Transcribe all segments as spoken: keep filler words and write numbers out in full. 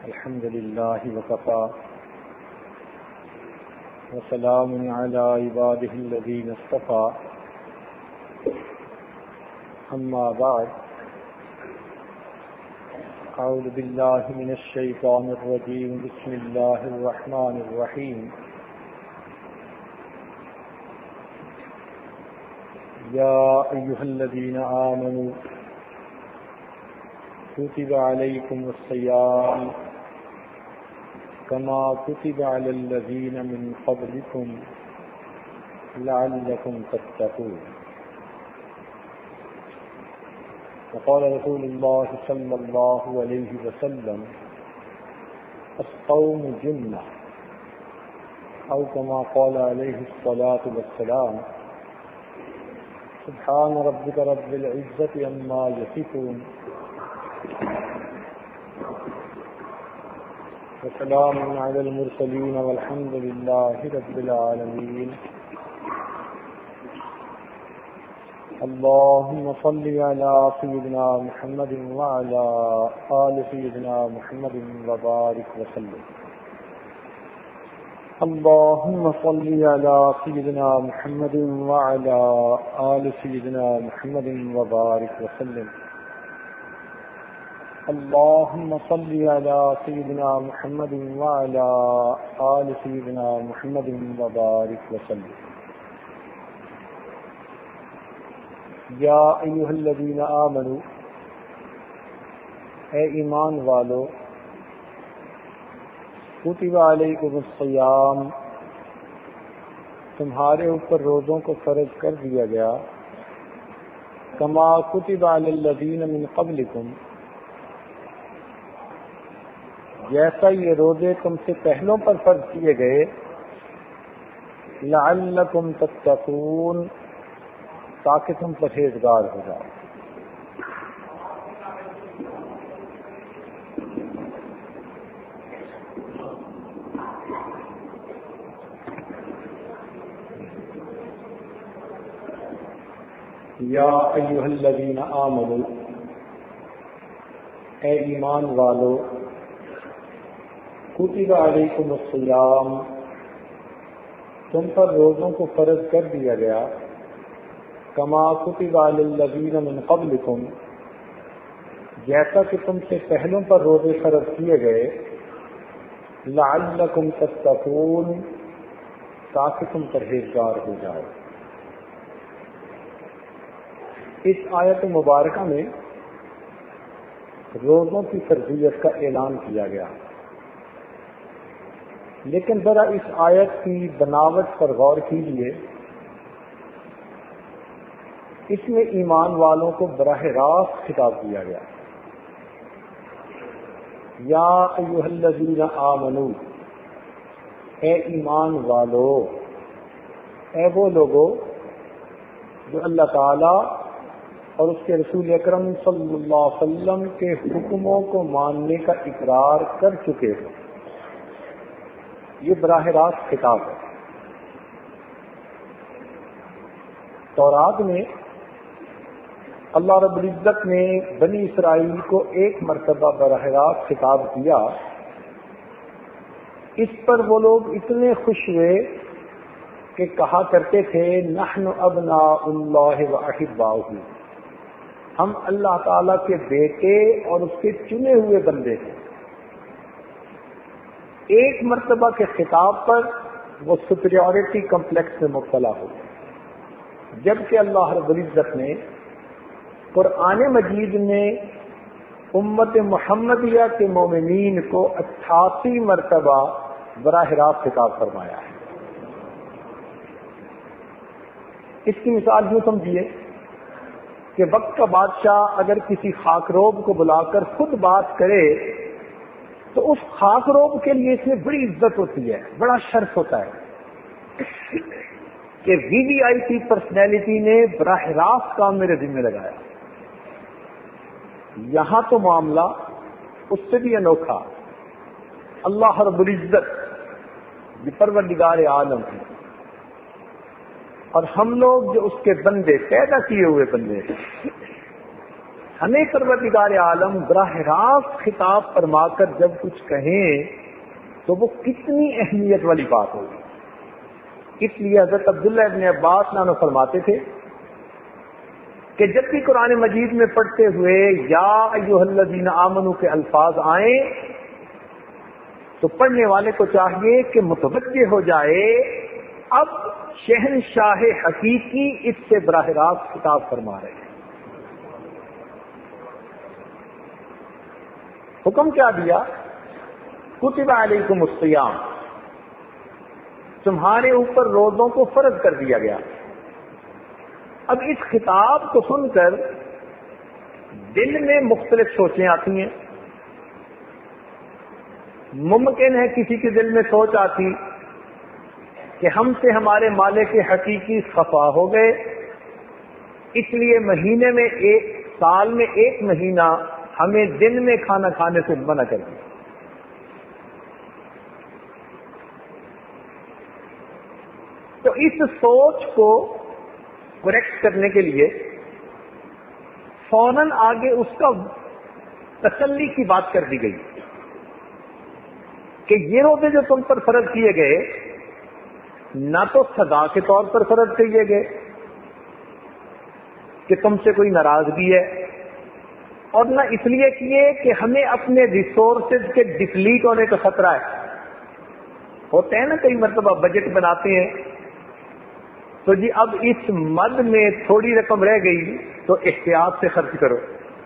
الحمد لله وكفى وسلام على عباده الذين اصطفى أما بعد أعوذ بالله من الشيطان الرجيم بسم الله الرحمن الرحيم يا أيها الذين آمنوا كتب عليكم الصيام كما كتب على الذين من قبلكم لعلكم تتقون وقال رسول الله صلى الله عليه وسلم الصوم جنة أو كما قال عليه الصلاة والسلام سبحان ربك رب العزة عما يصفون وسلام على المرسلين والحمد لله رب العالمين اللهم صل على سيدنا محمد وعلى آل سيدنا محمد وبارك وسلم اللهم صل على سيدنا محمد وعلى آل سيدنا محمد وبارك وسلم اللهم صل على سيدنا محمد وعلى آل سيدنا محمد وبارك وسلم یا ایھا الذین آمنوا، اے ایمان والو، کتب علیکم الصیام، تمہارے اوپر روزوں کو فرض کر دیا گیا، کما کتب علی الذین من قبلکم، جیسا یہ روزے تم سے پہلوں پر فرض کیے گئے، لعلکم تتقون، تاکہ تم پرہیزگار ہو جاؤ۔ یا ایھا الذین آمنوا، اے ایمان والو، کتب علیکم الصیام، تم پر روزوں کو فرض کر دیا گیا، کما کتب علی الذین من قبلکم، جیسا کہ تم سے پہلوں پر روزے فرض کیے گئے، لعلکم تتقون، تاکہ تم پرہیزگار ہو جاؤ۔ اس آیت مبارکہ میں روزوں کی فرضیت کا اعلان کیا گیا، لیکن ذرا اس آیت کی بناوٹ پر غور کیجیے۔ اس میں ایمان والوں کو براہ راست خطاب کیا گیا، یا ایھا الذین آمنوا، اے ایمان والو، اے وہ لوگو جو اللہ تعالی اور اس کے رسول اکرم صلی اللہ علیہ وسلم کے حکموں کو ماننے کا اقرار کر چکے ہو۔ یہ براہ راست خطاب ہے۔ تورات میں اللہ رب العزت نے بنی اسرائیل کو ایک مرتبہ براہ راست خطاب کیا، اس پر وہ لوگ اتنے خوش ہوئے کہ کہا کرتے تھے نحن ابناء اللہ واحباؤہ، ہم اللہ تعالیٰ کے بیٹے اور اس کے چنے ہوئے بندے ہیں۔ ایک مرتبہ کے خطاب پر وہ سپیریورٹی کمپلیکس میں مبتلا ہو، جبکہ اللہ رب العزت نے قرآن مجید میں امت محمدیہ کے مومنین کو اٹھاسی مرتبہ براہ راست خطاب فرمایا ہے۔ اس کی مثال یوں سمجھیے کہ وقت کا بادشاہ اگر کسی خاکروب کو بلا کر خود بات کرے تو اس خاکروب کے لیے اس میں بڑی عزت ہوتی ہے، بڑا شرف ہوتا ہے کہ وی وی آئی پی پرسنالٹی نے براہ راست کام میرے ذمہ لگایا۔ یہاں تو معاملہ اس سے بھی انوکھا، اللہ رب العزت یہ پروردگار عالم ہے، اور ہم لوگ جو اس کے بندے، پیدا کیے ہوئے بندے ہیں، ہمیں پروردگار عالم براہ راست خطاب فرما کر جب کچھ کہیں تو وہ کتنی اہمیت والی بات ہوگی. اس لیے حضرت عبداللہ ابن عباس نانو فرماتے تھے کہ جب بھی قرآن مجید میں پڑھتے ہوئے یا ایھا الذین آمنوا کے الفاظ آئیں تو پڑھنے والے کو چاہیے کہ متوجہ ہو جائے اب شہنشاہ حقیقی اس سے براہ راست خطاب فرما رہے ہیں. حکم کیا دیا؟ کتب علیکم الصیام، تمہارے اوپر روزوں کو فرض کر دیا گیا. اب اس خطاب کو سن کر دل میں مختلف سوچیں آتی ہیں. ممکن ہے کسی کے دل میں سوچ آتی کہ ہم سے ہمارے مالک حقیقی خفا ہو گئے، اس لیے مہینے میں ایک سال میں ایک مہینہ ہمیں دن میں کھانا کھانے سے منع کر دیا. تو اس سوچ کو کریکٹ کرنے کے لیے فوراً آگے اس کا تسلی کی بات کر دی گئی کہ یہ روزے جو تم پر فرض کیے گئے نہ تو سزا کے طور پر فرض کیے گئے کہ تم سے کوئی ناراضگی ہے، اور نہ اس لیے کیے کہ ہمیں اپنے ریسورسز کے ڈپلیٹ ہونے کا خطرہ ہے. ہوتے ہیں نا کئی مرتبہ بجٹ بناتے ہیں تو جی اب اس مد میں تھوڑی رقم رہ گئی تو احتیاط سے خرچ کرو،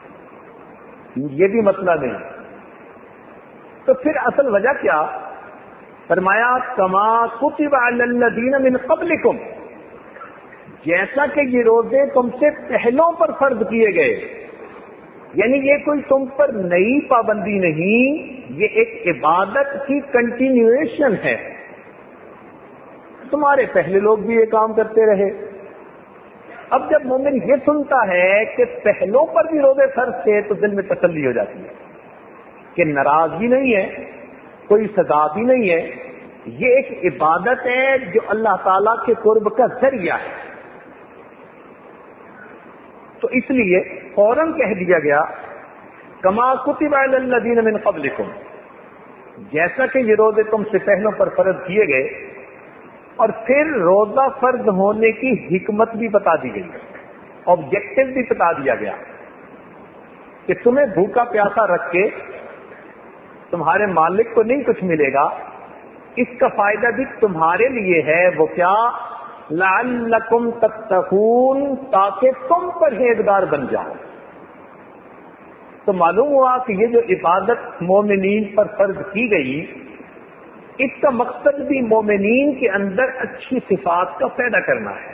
یہ بھی مسئلہ نہیں. تو پھر اصل وجہ کیا؟ فرمایا کما کتب علی الذین من قبلکم، جیسا کہ یہ روزے تم سے پہلوں پر فرض کیے گئے. یعنی یہ کوئی تم پر نئی پابندی نہیں، یہ ایک عبادت کی کنٹینیویشن ہے. تمہارے پہلے لوگ بھی یہ کام کرتے رہے. اب جب مومن یہ سنتا ہے کہ پہلوں پر بھی روزے فرض تھے تو دل میں تسلی ہو جاتی ہے کہ ناراضگی نہیں ہے، کوئی سزا بھی نہیں ہے، یہ ایک عبادت ہے جو اللہ تعالی کے قرب کا ذریعہ ہے. تو اس لیے فوراً کہہ دیا گیا کما کتب علی الذین من قبلکم، جیسا کہ یہ روزے تم سے پہلوں پر فرض کیے گئے. اور پھر روزہ فرض ہونے کی حکمت بھی بتا دی گئی، آبجیکٹو بھی بتا دیا گیا کہ تمہیں بھوکا پیاسا رکھ کے تمہارے مالک کو نہیں کچھ ملے گا، اس کا فائدہ بھی تمہارے لیے ہے. وہ کیا؟ لعلکم تتقون، تاکہ تم پرہیزگار بن جاؤ. تو معلوم ہوا کہ یہ جو عبادت مومنین پر فرض کی گئی اس کا مقصد بھی مومنین کے اندر اچھی صفات کا پیدا کرنا ہے.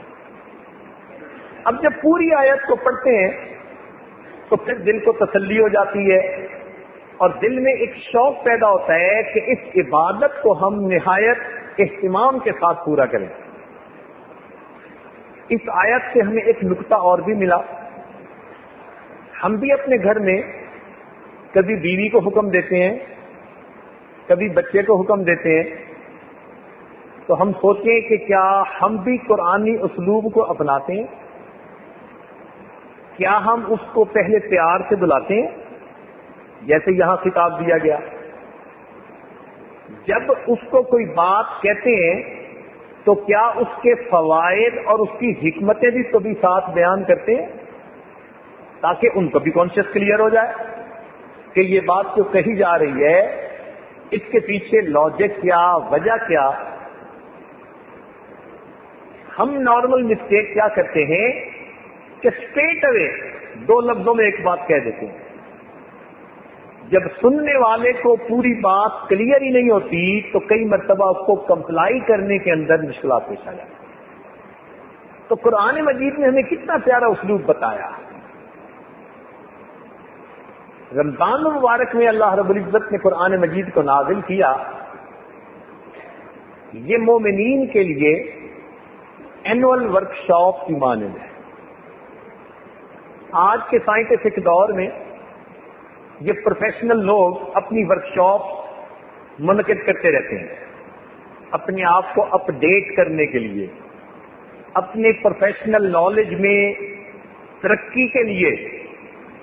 اب جب پوری آیت کو پڑھتے ہیں تو پھر دل کو تسلی ہو جاتی ہے اور دل میں ایک شوق پیدا ہوتا ہے کہ اس عبادت کو ہم نہایت اہتمام کے ساتھ پورا کریں. اس آیت سے ہمیں ایک نقطہ اور بھی ملا. ہم بھی اپنے گھر میں کبھی بیوی کو حکم دیتے ہیں، کبھی بچے کو حکم دیتے ہیں، تو ہم سوچیں کہ کیا ہم بھی قرآنی اسلوب کو اپناتے ہیں؟ کیا ہم اس کو پہلے پیار سے بلاتے ہیں جیسے یہاں خطاب دیا گیا؟ جب اس کو کوئی بات کہتے ہیں تو کیا اس کے فوائد اور اس کی حکمتیں بھی کبھی ساتھ بیان کرتے ہیں تاکہ ان کو بھی کانشیس کلیئر ہو جائے کہ یہ بات جو کہی جا رہی ہے اس کے پیچھے لاجک کیا، وجہ کیا؟ ہم نارمل مسٹیک کیا کرتے ہیں کہ اسٹریٹ اوے دو لفظوں میں ایک بات کہہ دیتے ہیں. جب سننے والے کو پوری بات کلیئر ہی نہیں ہوتی تو کئی مرتبہ اس کو کمپلائی کرنے کے اندر مشکلات پیش آ جاتی. تو قرآن مجید نے ہمیں کتنا پیارا اسلوب بتایا. رمضان المبارک میں اللہ رب العزت نے قرآن مجید کو نازل کیا، یہ مومنین کے لیے اینول ورک شاپ کی مانند ہے. آج کے سائنٹیفک دور میں یہ پروفیشنل لوگ اپنی ورک شاپ منعقد کرتے رہتے ہیں اپنے آپ کو اپ ڈیٹ کرنے کے لیے، اپنے پروفیشنل نالج میں ترقی کے لیے.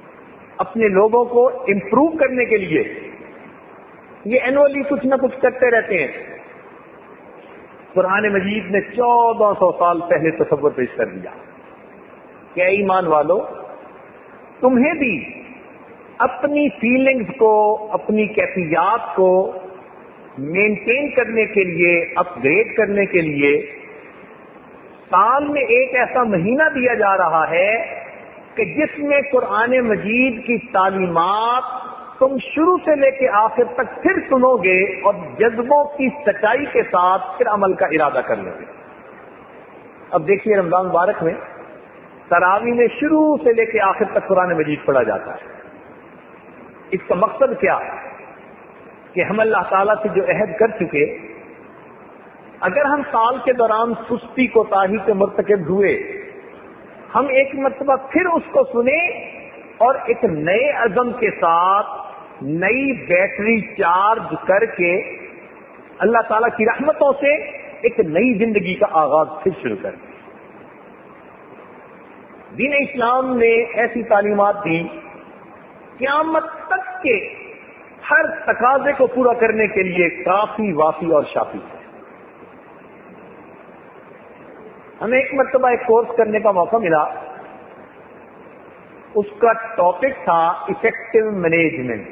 اپنے لوگوں کو امپروو کرنے کے لیے یہ اینولی کچھ نہ کچھ کرتے رہتے ہیں. قرآن مجید نے چودہ سو سال پہلے تصور پیش کر دیا کہ اے ایمان والو، تمہیں بھی اپنی فیلنگز کو، اپنی کیفیات کو مینٹین کرنے کے لیے، اپ گریڈ کرنے کے لیے سال میں ایک ایسا مہینہ دیا جا رہا ہے کہ جس میں قرآن مجید کی تعلیمات تم شروع سے لے کے آخر تک پھر سنو گے اور جذبوں کی سچائی کے ساتھ پھر عمل کا ارادہ کر لو گے. اب دیکھیے رمضان مبارک میں تراویح میں شروع سے لے کے آخر تک قرآن مجید پڑھا جاتا ہے. اس کا مقصد کیا کہ ہم اللہ تعالیٰ سے جو عہد کر چکے، اگر ہم سال کے دوران سستی کوتاہی کے مرتکب ہوئے، ہم ایک مرتبہ پھر اس کو سنیں اور ایک نئے عزم کے ساتھ نئی بیٹری چارج کر کے اللہ تعالیٰ کی رحمتوں سے ایک نئی زندگی کا آغاز پھر شروع کر دیں. دین اسلام نے ایسی تعلیمات دی قیامت تک کے ہر تقاضے کو پورا کرنے کے لیے کافی، وافی اور شافی ہے. ہمیں ایک مرتبہ ایک کورس کرنے کا موقع ملا، اس کا ٹاپک تھا افیکٹو مینجمنٹ.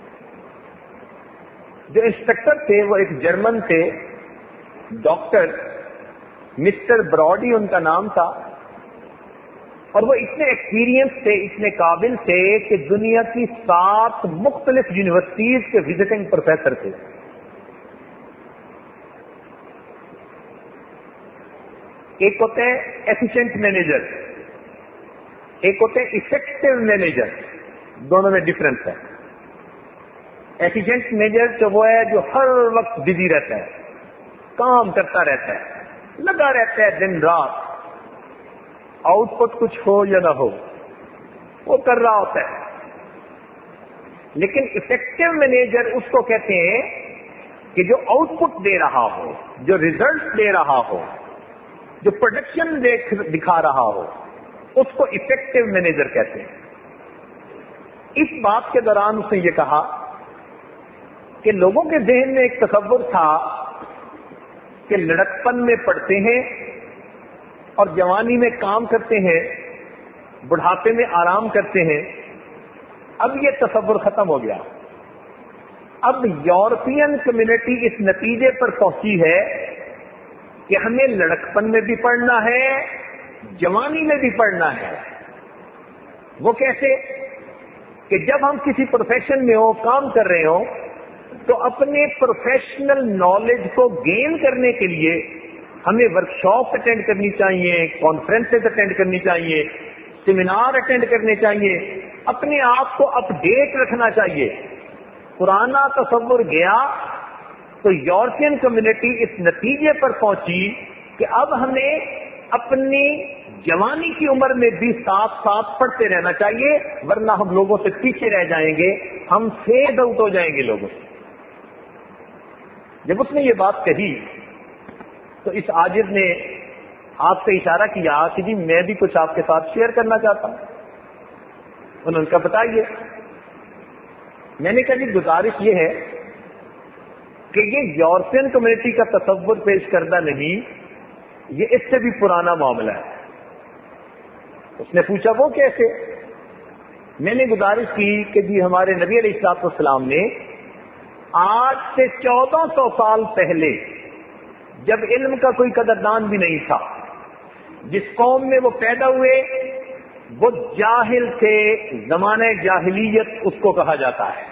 جو انسٹرکٹر تھے وہ ایک جرمن تھے، ڈاکٹر مسٹر براڈی ان کا نام تھا، اور وہ اتنے ایکسپیرینس تھے، اتنے قابل تھے کہ دنیا کی سات مختلف یونیورسٹیز کے وزٹنگ پروفیسر تھے. ایک ہوتے ہیں ایفیشینٹ مینیجر، ایک ہوتے ہیں افیکٹو مینیجر، دونوں میں ڈفرنس ہے. ایفیشینٹ مینیجر جو وہ ہے جو ہر وقت بزی رہتا ہے، کام کرتا رہتا ہے، لگا رہتا ہے دن رات، آؤٹ پٹ کچھ ہو یا نہ ہو وہ کر رہا ہوتا ہے. لیکن افیکٹو مینیجر اس کو کہتے ہیں کہ جو آؤٹ پٹ دے رہا ہو، جو ریزلٹ دے رہا ہو، جو پروڈکشن دکھا رہا ہو، اس کو افیکٹو مینیجر کہتے ہیں. اس بات کے دوران اس نے یہ کہا کہ لوگوں کے ذہن میں ایک تصور تھا کہ لڑکپن میں پڑھتے ہیں اور جوانی میں کام کرتے ہیں، بڑھاپے میں آرام کرتے ہیں. اب یہ تصور ختم ہو گیا. اب یورپین کمیونٹی اس نتیجے پر پہنچی ہے کہ ہمیں لڑکپن میں بھی پڑھنا ہے، جوانی میں بھی پڑھنا ہے. وہ کیسے؟ کہ جب ہم کسی پروفیشن میں ہو، کام کر رہے ہوں، تو اپنے پروفیشنل نالج کو گین کرنے کے لیے ہمیں ورکشاپ اٹینڈ کرنی چاہیے، کانفرنسز اٹینڈ کرنی چاہیے، سیمینار اٹینڈ کرنے چاہیے، اپنے آپ کو اپ ڈیٹ رکھنا چاہیے. پرانا تصور گیا تو یورپین کمیونٹی اس نتیجے پر پہنچی کہ اب ہمیں اپنی جوانی کی عمر میں بھی ساتھ ساتھ پڑھتے رہنا چاہیے، ورنہ ہم لوگوں سے پیچھے رہ جائیں گے، ہم فیڈ آؤٹ ہو جائیں گے لوگوں سے. جب اس نے یہ بات کہی تو اس عاجز نے آپ سے اشارہ کیا کہ جی میں بھی کچھ آپ کے ساتھ شیئر کرنا چاہتا ہوں. انہوں نے کہا بتائیے. میں نے کہا جی گزارش یہ ہے کہ یہ یورپین کمیونٹی کا تصور پیش کردہ نہیں، یہ اس سے بھی پرانا معاملہ ہے. اس نے پوچھا وہ کیسے؟ میں نے گزارش کی کہ جی ہمارے نبی علیہ الصلوۃ والسلام نے آج سے چودہ سو سال پہلے، جب علم کا کوئی قدردان بھی نہیں تھا، جس قوم میں وہ پیدا ہوئے وہ جاہل تھے، زمانہ جاہلیت اس کو کہا جاتا ہے.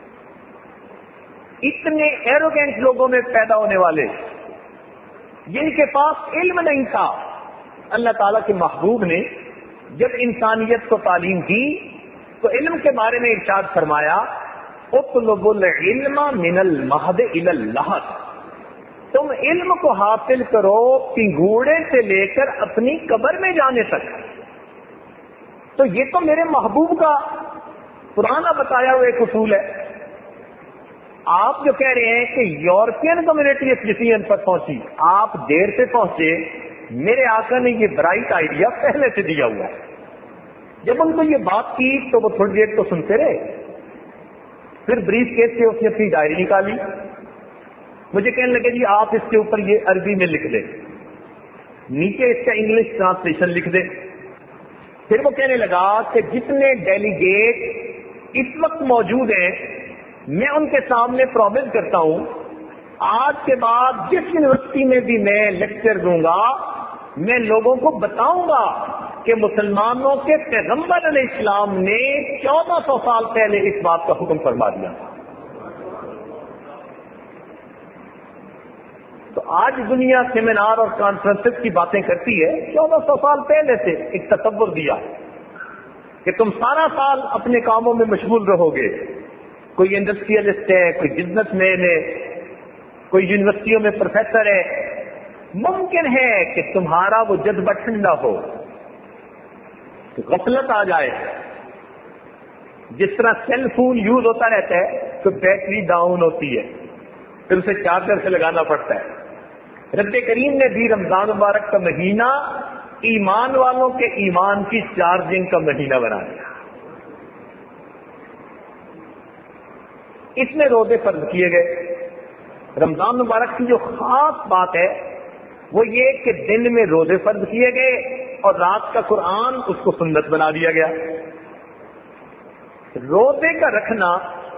اتنے ایروگینٹ لوگوں میں پیدا ہونے والے جن کے پاس علم نہیں تھا، اللہ تعالیٰ کے محبوب نے جب انسانیت کو تعلیم دی تو علم کے بارے میں ارشاد فرمایا اطلبوا العلم من المہد الی اللحد. تم علم کو حاصل کرو پنگوڑے سے لے کر اپنی قبر میں جانے تک. تو یہ تو میرے محبوب کا پرانا بتایا ہوا ایک اصول ہے. آپ جو کہہ رہے ہیں کہ یورپین کمیونٹی اس ڈیسیژن پر پہنچی، آپ دیر سے پہنچے. میرے آقا نے یہ برائٹ آئیڈیا پہلے سے دیا ہوا ہے. جب ان کو یہ بات کی تو وہ تھوڑی دیر تو سنتے رہے، پھر بریف کیس سے اس نے اپنی ڈائری نکالی، مجھے کہنے لگے جی آپ اس کے اوپر یہ عربی میں لکھ دیں، نیچے اس کا انگلش ٹرانسلیشن لکھ دیں۔ پھر وہ کہنے لگا کہ جتنے ڈیلیگیٹ اس وقت موجود ہیں میں ان کے سامنے پرومس کرتا ہوں آج کے بعد جس یونیورسٹی میں بھی میں لیکچر دوں گا میں لوگوں کو بتاؤں گا کہ مسلمانوں کے پیغمبر علیہ السلام نے چودہ سو سال پہلے اس بات کا حکم فرما دیا۔ تو آج دنیا سیمینار اور کانفرنسز کی باتیں کرتی ہے، چودہ سو سال پہلے سے ایک تصور دیا کہ تم سارا سال اپنے کاموں میں مشغول رہو گے، کوئی انڈسٹریلسٹ ہے، کوئی بزنس مین ہے، کوئی یونیورسٹیوں میں پروفیسر ہے، ممکن ہے کہ تمہارا وہ جذبہ ٹھنڈا ہو، غفلت آ جائے، جس طرح سیل فون یوز ہوتا رہتا ہے تو بیٹری ڈاؤن ہوتی ہے، پھر اسے چارجر سے لگانا پڑتا ہے۔ رب کریم نے بھی رمضان مبارک کا مہینہ ایمان والوں کے ایمان کی چارجنگ کا مہینہ بنا دیا۔ اس میں روزے فرض کیے گئے۔ رمضان مبارک کی جو خاص بات ہے وہ یہ کہ دن میں روزے فرض کیے گئے اور رات کا قرآن اس کو سنت بنا دیا گیا۔ روزے کا رکھنا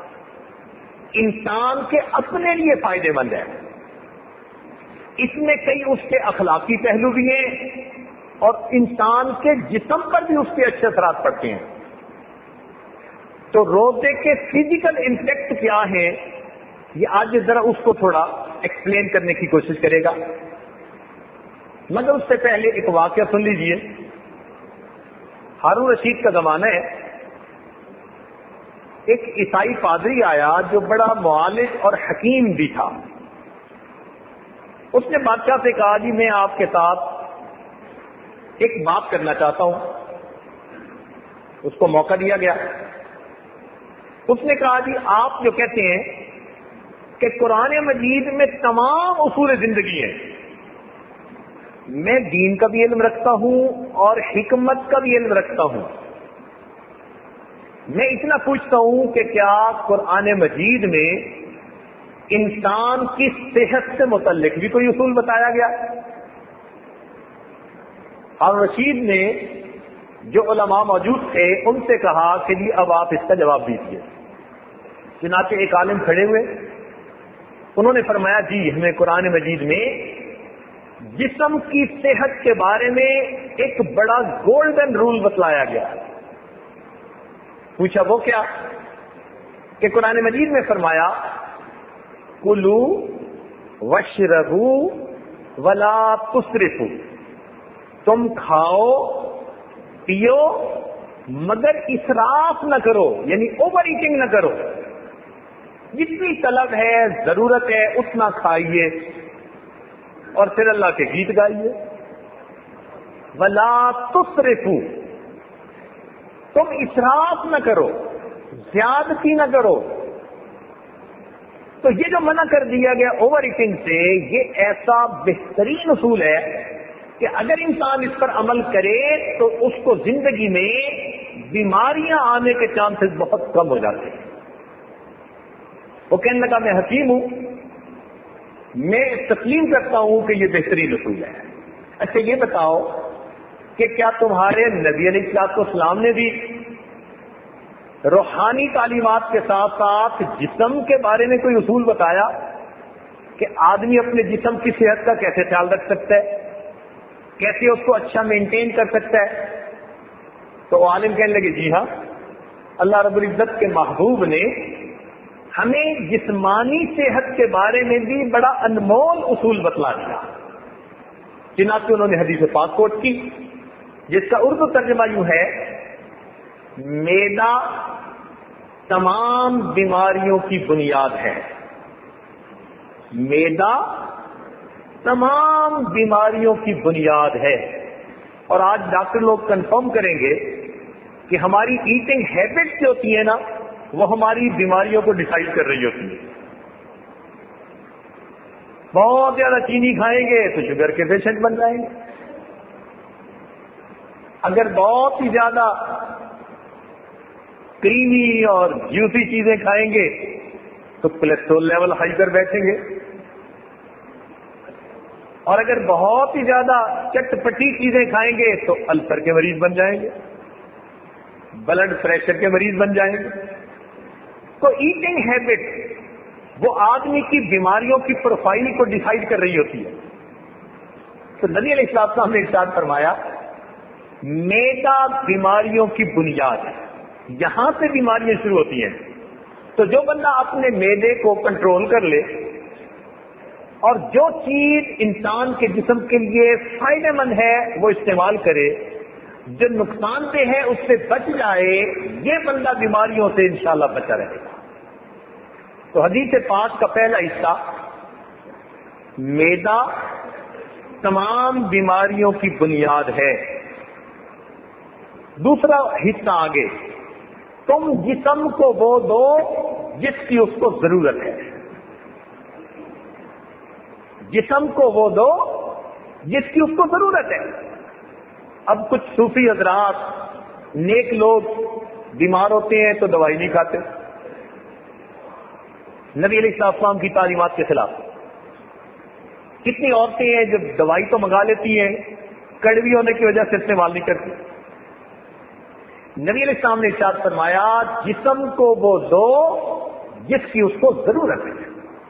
انسان کے اپنے لیے فائدے مند ہے، اس میں کئی اس کے اخلاقی پہلو بھی ہیں اور انسان کے جسم پر بھی اس کے اچھے اثرات پڑتے ہیں۔ تو روزے کے فزیکل امپیکٹ کیا ہیں یہ آج ذرا اس کو تھوڑا ایکسپلین کرنے کی کوشش کرے گا، مگر اس سے پہلے ایک واقعہ سن لیجئے۔ ہارون رشید کا زمانہ ہے، ایک عیسائی پادری آیا جو بڑا معالج اور حکیم بھی تھا۔ اس نے بادشاہ سے کہا جی میں آپ کے ساتھ ایک بات کرنا چاہتا ہوں۔ اس کو موقع دیا گیا۔ اس نے کہا جی آپ جو کہتے ہیں کہ قرآن مجید میں تمام اصول زندگی ہیں، میں دین کا بھی علم رکھتا ہوں اور حکمت کا بھی علم رکھتا ہوں، میں اتنا پوچھتا ہوں کہ کیا قرآن مجید میں انسان کی صحت سے متعلق بھی کوئی اصول بتایا گیا؟ ہارون رشید نے جو علماء موجود تھے ان سے کہا کہ جی اب آپ اس کا جواب دیجیے۔ چنانچہ ایک عالم کھڑے ہوئے، انہوں نے فرمایا جی ہمیں قرآن مجید میں جسم کی صحت کے بارے میں ایک بڑا گولڈن رول بتلایا گیا۔ پوچھا وہ کیا؟ کہ قرآن مجید میں فرمایا کلو واشربو ولا تسرفو، تم کھاؤ پیو مگر اسراف نہ کرو، یعنی اوور ایٹنگ نہ کرو، جتنی طلب ہے ضرورت ہے اتنا کھائیے اور پھر اللہ کے گیت گائیے۔ ولا تسرفو، تم اسراف نہ کرو، زیادتی نہ کرو۔ تو یہ جو منع کر دیا گیا اوور ایٹنگ سے، یہ ایسا بہترین اصول ہے کہ اگر انسان اس پر عمل کرے تو اس کو زندگی میں بیماریاں آنے کے چانسز بہت کم ہو جاتے ہیں۔ وہ کہنے لگا میں حکیم ہوں، میں تسلیم کرتا ہوں کہ یہ بہترین اصول ہے۔ اچھا یہ بتاؤ کہ کیا تمہارے نبی علیہ الصلوۃ والسلام نے بھی روحانی تعلیمات کے ساتھ ساتھ جسم کے بارے میں کوئی اصول بتایا کہ آدمی اپنے جسم کی صحت کا کیسے خیال رکھ سکتا ہے، کیسے اس کو اچھا مینٹین کر سکتا ہے؟ تو عالم کہنے لگے جی ہاں، اللہ رب العزت کے محبوب نے ہمیں جسمانی صحت کے بارے میں بھی بڑا انمول اصول بتلا دیا۔ چنانچہ انہوں نے حدیث پاک کوٹ کی جس کا اردو ترجمہ یوں ہے، معدہ تمام بیماریوں کی بنیاد ہے، معدہ تمام بیماریوں کی بنیاد ہے۔ اور آج ڈاکٹر لوگ کنفرم کریں گے کہ ہماری ایٹنگ ہیبٹس جو ہوتی ہیں نا وہ ہماری بیماریوں کو ڈیسائیڈ کر رہی ہوتی ہے۔ بہت زیادہ چینی کھائیں گے تو شوگر کے پیشنٹ بن جائیں گے، اگر بہت ہی زیادہ کریمی اور جوسی چیزیں کھائیں گے تو کولیسٹرول لیول ہائی کر بیٹھیں گے، اور اگر بہت ہی زیادہ چٹ پٹی چیزیں کھائیں گے تو السر کے مریض بن جائیں گے، بلڈ پریشر کے مریض بن جائیں گے۔ تو ایٹنگ ہیبٹ وہ آدمی کی بیماریوں کی پروفائل کو ڈیسائیڈ کر رہی ہوتی ہے۔ تو نبی علیہ السلام نے ارشاد فرمایا میدا بیماریوں کی بنیاد ہے، یہاں سے بیماریاں شروع ہوتی ہیں۔ تو جو بندہ اپنے میدے کو کنٹرول کر لے اور جو چیز انسان کے جسم کے لیے فائدہ مند ہے وہ استعمال کرے، جو نقصان دہ ہے اس سے بچ جائے، یہ بندہ بیماریوں سے انشاءاللہ بچا رہے گا۔ تو حدیث پاک کا پہلا حصہ میدا تمام بیماریوں کی بنیاد ہے۔ دوسرا حصہ آگے، تم جسم کو وہ دو جس کی اس کو ضرورت ہے، جسم کو وہ دو جس کی اس کو ضرورت ہے۔ اب کچھ صوفی حضرات نیک لوگ بیمار ہوتے ہیں تو دوائی نہیں کھاتے، نبی علیہ السلام کی تعلیمات کے خلاف۔ کتنی عورتیں ہیں جو دوائی تو منگا لیتی ہیں، کڑوی ہونے کی وجہ سے استعمال نہیں کرتی۔ نبی علیہ السلام نے ارشاد فرمایا جسم کو وہ دو جس کی اس کو ضرورت ہے۔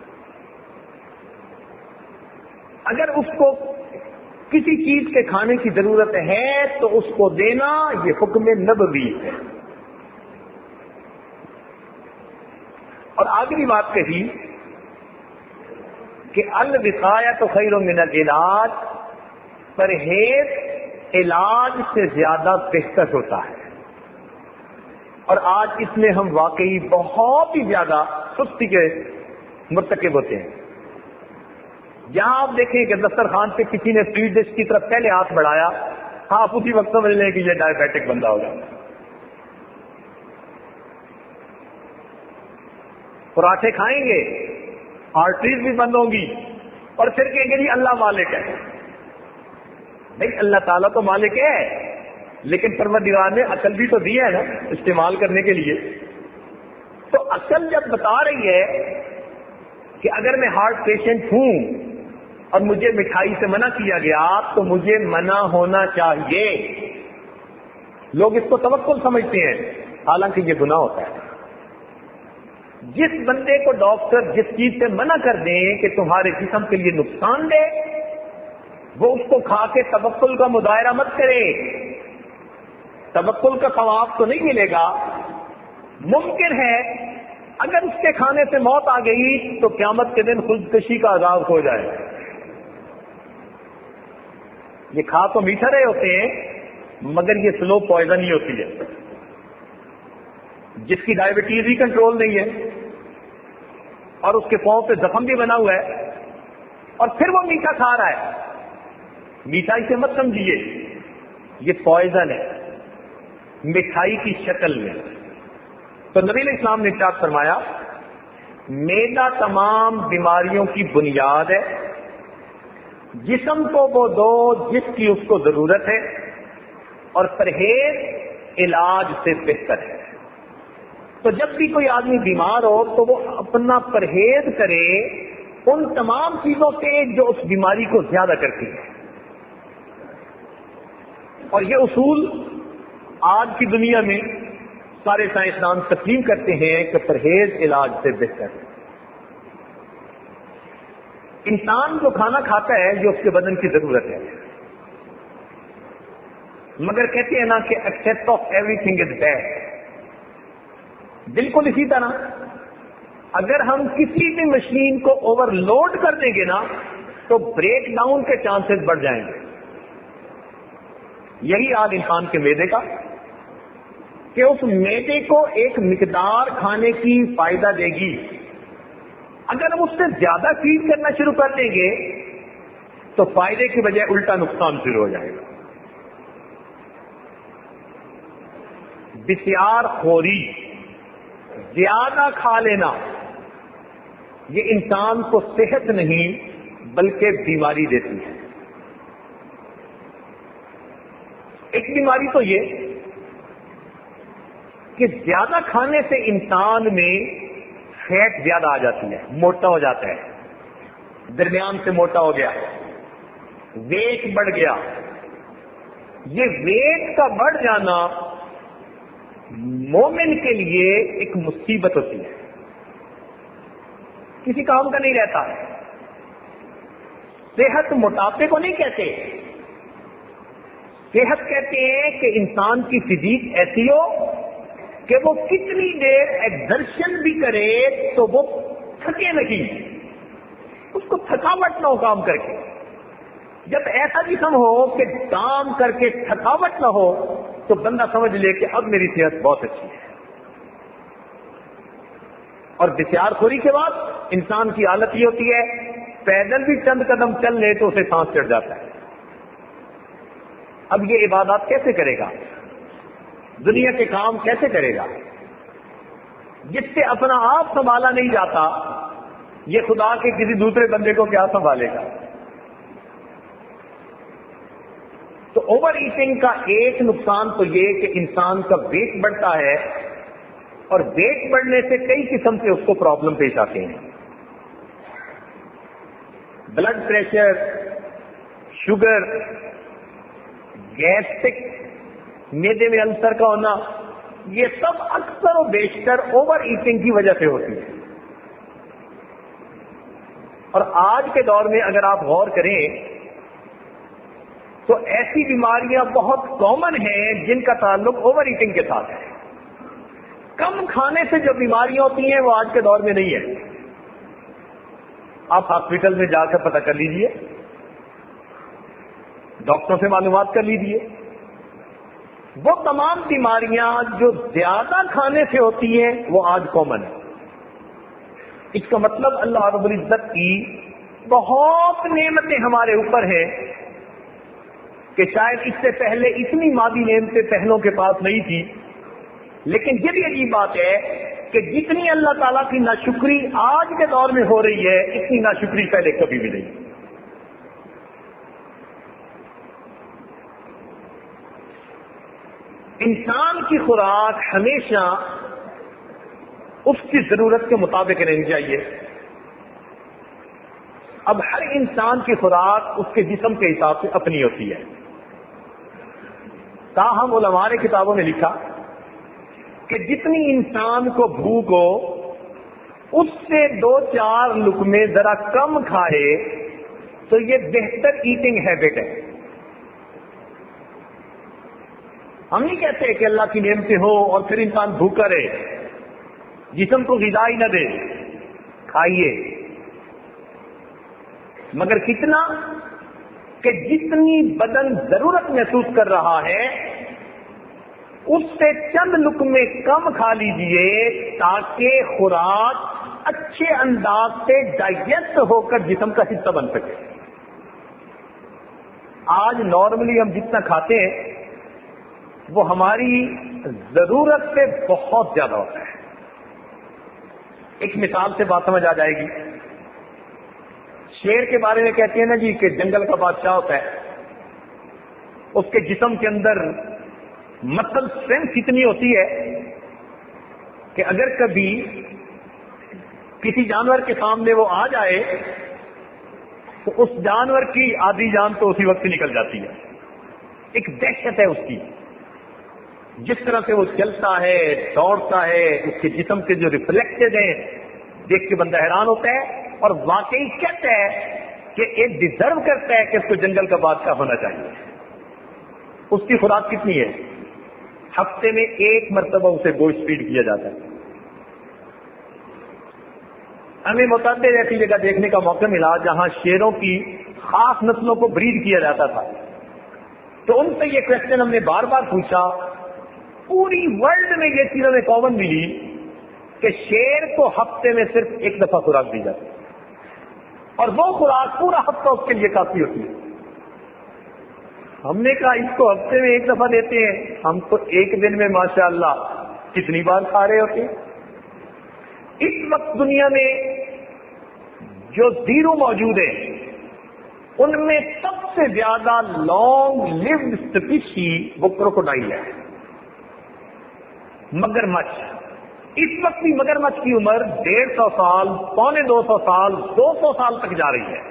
اگر اس کو کسی چیز کے کھانے کی ضرورت ہے تو اس کو دینا یہ حکم نبوی ہے۔ اور آخری بات کہی کہ الوقایۃ خیر من العلاج، پرہیز علاج سے زیادہ بہتر ہوتا ہے۔ اور آج اس میں ہم واقعی بہت ہی زیادہ سستی کے مرتکب ہوتے ہیں۔ جہاں آپ دیکھیں کہ دسترخوان پہ کسی نے سویٹ ڈش کی طرف پہلے ہاتھ بڑھایا، ہاں آپ اسی وقت سمجھ لیں کہ یہ ڈائبیٹک بندہ ہوگا۔ پراٹھے کھائیں گے، آرٹریز بھی بند ہوں گی، اور پھر کہیں گے جی اللہ مالک ہے۔ نہیں، اللہ تعالیٰ تو مالک ہے، لیکن پروردگار نے عقل بھی تو دی ہے نا استعمال کرنے کے لیے۔ تو عقل جب بتا رہی ہے کہ اگر میں ہارٹ پیشنٹ ہوں اور مجھے مٹھائی سے منع کیا گیا تو مجھے منع ہونا چاہیے، لوگ اس کو توکل سمجھتے ہیں، حالانکہ یہ گناہ ہوتا ہے۔ جس بندے کو ڈاکٹر جس چیز سے منع کر دیں کہ تمہارے جسم کے لیے نقصان دے، وہ اس کو کھا کے توکل کا مظاہرہ مت کرے۔ توکل کا ثواب تو نہیں ملے گا۔ ممکن ہے اگر اس کے کھانے سے موت آ گئی تو قیامت کے دن خودکشی کا عذاب ہو جائے۔ یہ کھا تو میٹھا رہے ہوتے ہیں مگر یہ سلو پوائزن ہی ہوتی ہے۔ جس کی ڈائبٹیز ہی کنٹرول نہیں ہے اور اس کے پاؤں پہ زخم بھی بنا ہوا ہے اور پھر وہ میٹھا کھا رہا ہے، میٹھائی سے مت سمجھیے، یہ پوائزن ہے مٹھائی کی شکل میں۔ تو نبی علیہ السلام نے ارشاد فرمایا میدا تمام بیماریوں کی بنیاد ہے، جسم کو وہ دو جس کی اس کو ضرورت ہے، اور پرہیز علاج سے بہتر ہے۔ تو جب بھی کوئی آدمی بیمار ہو تو وہ اپنا پرہیز کرے ان تمام چیزوں سے جو اس بیماری کو زیادہ کرتی ہے۔ اور یہ اصول آج کی دنیا میں سارے سائنسدان تسلیم کرتے ہیں کہ پرہیز علاج سے بہتر ہے۔ انسان جو کھانا کھاتا ہے جو اس کے بدن کی ضرورت ہے، مگر کہتے ہیں نا کہ ایکسیس آف ایوری تھنگ از بیڈ۔ بالکل اسی طرح اگر ہم کسی بھی مشین کو اوور لوڈ کر دیں گے نا تو بریک ڈاؤن کے چانسز بڑھ جائیں گے۔ یہی حال انسان کے میدے کا کہ اس میدے کو ایک مقدار کھانے کی فائدہ دے گی، اگر ہم اس سے زیادہ فیڈ کرنا شروع کر دیں گے تو فائدے کی بجائے الٹا نقصان شروع ہو جائے گا۔ بسیار خوری، زیادہ کھا لینا، یہ انسان کو صحت نہیں بلکہ بیماری دیتی ہے۔ ایک ایک بیماری تو یہ کہ زیادہ کھانے سے انسان میں فیٹ زیادہ آ جاتی ہے، موٹا ہو جاتا ہے، درمیان سے موٹا ہو گیا، ویٹ بڑھ گیا. یہ ویٹ کا بڑھ جانا مومن کے لیے ایک مصیبت ہوتی ہے، کسی کام کا نہیں رہتا. صحت موٹاپے کو نہیں کہتے، صحت کہتے ہیں کہ انسان کی فزیک ایسی ہو کہ وہ کتنی دیر ایگزرشن بھی کرے تو وہ تھکے نہیں، اس کو تھکاوٹ نہ ہو کام کر کے. جب ایسا جسم ہو کہ کام کر کے تھکاوٹ نہ ہو تو بندہ سمجھ لے کہ اب میری صحت بہت اچھی ہے. اور بسیار خوری کے بعد انسان کی حالت یہ ہوتی ہے پیدل بھی چند قدم چل لے تو اسے سانس چڑھ جاتا ہے. اب یہ عبادات کیسے کرے گا؟ دنیا کے کام کیسے کرے گا؟ جس سے اپنا آپ سنبھالا نہیں جاتا یہ خدا کے کسی دوسرے بندے کو کیا سنبھالے گا؟ تو اوور ایٹنگ کا ایک نقصان تو یہ کہ انسان کا ویٹ بڑھتا ہے، اور ویٹ بڑھنے سے کئی قسم سے اس کو پرابلم پیش آتے ہیں. بلڈ پریشر، شوگر، گیسٹرک، معدے میں السر کا ہونا، یہ سب اکثر و بیشتر اوور ایٹنگ کی وجہ سے ہوتی ہے. اور آج کے دور میں اگر آپ غور کریں تو ایسی بیماریاں بہت کامن ہیں جن کا تعلق اوور ایٹنگ کے ساتھ ہے. کم کھانے سے جو بیماریاں ہوتی ہیں وہ آج کے دور میں نہیں ہے. آپ ہاسپٹل میں جا کر پتہ کر لیجئے، ڈاکٹروں سے معلومات کر لیجئے، وہ تمام بیماریاں جو زیادہ کھانے سے ہوتی ہیں وہ آج کامن ہے. اس کا مطلب اللہ رب العزت کی بہت نعمتیں ہمارے اوپر ہیں کہ شاید اس سے پہلے اتنی مادی نعمتیں پہلوں کے پاس نہیں تھی. لیکن یہ بھی عجیب بات ہے کہ جتنی اللہ تعالیٰ کی ناشکری آج کے دور میں ہو رہی ہے اتنی ناشکری پہلے کبھی بھی نہیں. انسان کی خوراک ہمیشہ اس کی ضرورت کے مطابق رہنی چاہیے. اب ہر انسان کی خوراک اس کے جسم کے حساب سے اپنی ہوتی ہے. تاہم علماء نے کتابوں میں لکھا کہ جتنی انسان کو بھوک ہو اس سے دو چار لقمے ذرا کم کھائے تو یہ بہتر ایٹنگ ہیبٹ ہے. ہم نہیں کہتے کہ اللہ کی نعمتیں ہو اور پھر انسان بھوکا رہے، جسم کو غذا ہی نہ دے، کھائیے، مگر کتنا کہ جتنی بدن ضرورت محسوس کر رہا ہے اس سے چند لقمے کم کھا لیجئے تاکہ خوراک اچھے انداز سے ڈائجسٹ ہو کر جسم کا حصہ بن سکے. آج نارملی ہم جتنا کھاتے ہیں وہ ہماری ضرورت سے بہت زیادہ ہوتا ہے. ایک مثال سے بات سمجھ آ جائے گی. شیر کے بارے میں کہتے ہیں نا جی کہ جنگل کا بادشاہ ہوتا ہے، اس کے جسم کے اندر مسل اسٹرینتھ اتنی ہوتی ہے کہ اگر کبھی کسی جانور کے سامنے وہ آ جائے تو اس جانور کی آدھی جان تو اسی وقت نکل جاتی ہے. ایک دہشت ہے اس کی، جس طرح سے وہ چلتا ہے، دوڑتا ہے، اس کے جسم کے جو ریفلیکٹڈ ہیں دیکھ کے بندہ حیران ہوتا ہے اور واقعی کہتا ہے کہ ایک ڈیزرو کرتا ہے کہ اس کو جنگل کا بادشاہ ہونا چاہیے. اس کی خوراک کتنی ہے؟ ہفتے میں ایک مرتبہ اسے گوشت فیڈ کیا جاتا ہے. ہمیں متعدد ایسی جگہ دیکھنے کا موقع ملا جہاں شیروں کی خاص نسلوں کو بریڈ کیا جاتا تھا. تو ان سے یہ کوشچن ہم نے بار بار پوچھا. پوری ورلڈ میں یہ چیز ہمیں کامن ملی کہ شیر کو ہفتے میں صرف ایک دفعہ خوراک دی جاتی ہے اور وہ خوراک پورا ہفتہ اس کے لیے کافی ہوتی ہے. ہم نے کہا اس کو ہفتے میں ایک دفعہ دیتے ہیں، ہم تو ایک دن میں ماشاءاللہ کتنی بار کھا رہے ہوتے ہیں. اس وقت دنیا میں جو زیرو موجود ہیں ان میں سب سے زیادہ لانگ لیوڈ اسپیشی وہ کروکوڈائل ہے، مگرمچھ. اس وقت بھی مگرمچھ کی عمر ڈیڑھ سو سال، پونے دو سو سال، دو سو سال تک جا رہی ہے.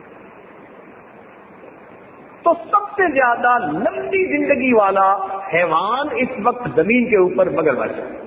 تو سب سے زیادہ لمبی زندگی والا حیوان اس وقت زمین کے اوپر مگرمچھ ہے،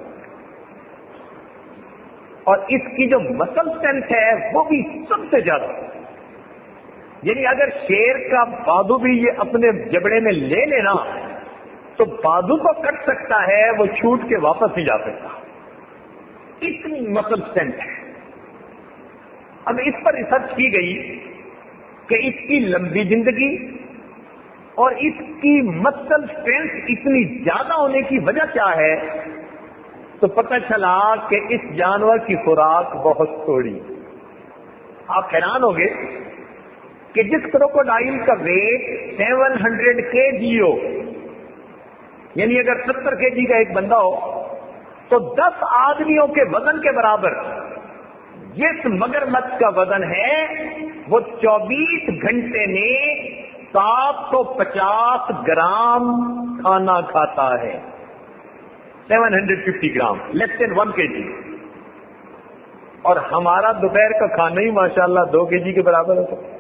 اور اس کی جو مسل اسٹرینتھ ہے وہ بھی سب سے زیادہ. یعنی اگر شیر کا بازو بھی یہ اپنے جبڑے میں لے لینا تو بازو تو کٹ سکتا ہے، وہ چھوٹ کے واپس نہیں جا سکتا، اتنی مسل اسٹرینتھ ہے. اب اس پر ریسرچ کی گئی کہ اس کی لمبی زندگی اور اس کی مسل اسٹرینتھ اتنی زیادہ ہونے کی وجہ کیا ہے، تو پتہ چلا کہ اس جانور کی خوراک بہت تھوڑی. آپ حیران ہوں گے کہ جس کروکوڈائل کا ویٹ سیون ہنڈریڈ کے جی ہو، یعنی اگر ستر کے جی کا ایک بندہ ہو تو دس آدمیوں کے وزن کے برابر جس مگرمچھ کا وزن ہے وہ چوبیس گھنٹے میں سات سو پچاس گرام کھانا کھاتا ہے. Seven hundred fifty gram, less than one K G. اور ہمارا دوپہر کا کھانا ہی ماشاءاللہ دو کے جی کے برابر ہوتا ہے.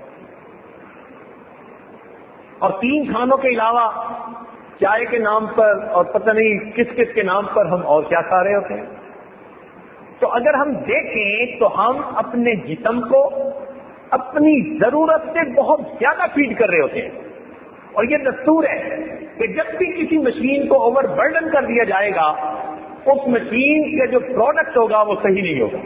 اور تین کھانوں کے علاوہ چائے کے نام پر اور پتہ نہیں کس کس کے نام پر ہم اور کیا کھا رہے ہوتے ہیں. تو اگر ہم دیکھیں تو ہم اپنے جسم کو اپنی ضرورت سے بہت زیادہ فیڈ کر رہے ہوتے ہیں. اور یہ دستور ہے کہ جب بھی کسی مشین کو اوور برڈن کر دیا جائے گا اس مشین کا جو پروڈکٹ ہوگا وہ صحیح نہیں ہوگا.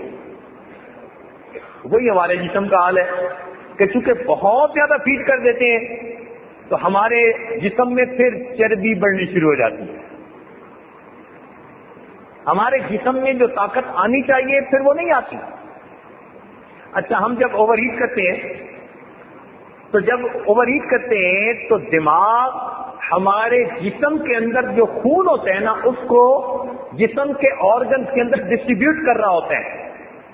وہی ہمارے جسم کا حال ہے کہ چونکہ بہت زیادہ فیڈ کر دیتے ہیں تو ہمارے جسم میں پھر چربی بڑھنی شروع ہو جاتی ہے. ہمارے جسم میں جو طاقت آنی چاہیے پھر وہ نہیں آتی. اچھا، ہم جب اوور ہیٹ کرتے ہیں تو جب اوور ہیٹ کرتے ہیں تو دماغ ہمارے جسم کے اندر جو خون ہوتا ہے نا اس کو جسم کے آرگنز کے اندر ڈسٹریبیوٹ کر رہا ہوتا ہے.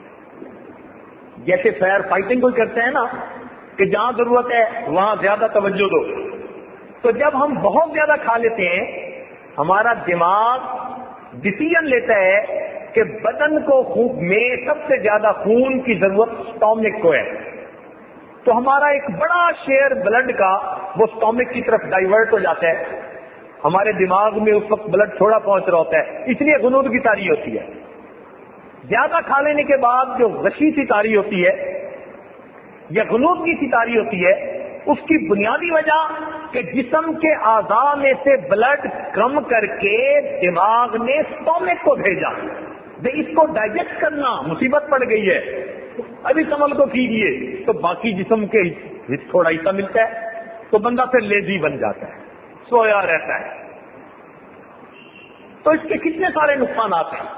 جیسے فائر فائٹنگ کوئی کرتے ہیں نا کہ جہاں ضرورت ہے وہاں زیادہ توجہ دو. تو جب ہم بہت زیادہ کھا لیتے ہیں ہمارا دماغ ڈسیژن لیتا ہے کہ بدن کو خون میں سب سے زیادہ خون کی ضرورت سٹامک کو ہے. تو ہمارا ایک بڑا شیئر بلڈ کا وہ سٹامک کی طرف ڈائیورٹ ہو جاتا ہے. ہمارے دماغ میں اس وقت بلڈ تھوڑا پہنچ رہا ہوتا ہے، اس لیے غنود کی تاری ہوتی ہے. زیادہ کھا لینے کے بعد جو غشی سی تاری ہوتی ہے یا غنود کی سی تاری ہوتی ہے اس کی بنیادی وجہ کہ جسم کے اعضاء میں سے بلڈ کم کر کے دماغ نے سٹامک کو بھیجا. اس کو ڈائجسٹ کرنا مصیبت پڑ گئی ہے، ابھی سمل کو کیجیے تو باقی جسم کے تھوڑا حصہ ملتا ہے تو بندہ پھر لیزی بن جاتا ہے، سویا رہتا ہے. تو اس کے کتنے سارے نقصانات ہیں.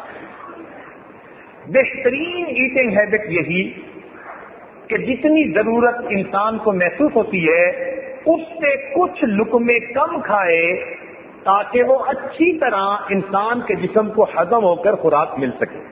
بہترین ایٹنگ ہیبٹ یہی کہ جتنی ضرورت انسان کو محسوس ہوتی ہے اس سے کچھ لقمے کم کھائے تاکہ وہ اچھی طرح انسان کے جسم کو ہضم ہو کر خوراک مل سکے.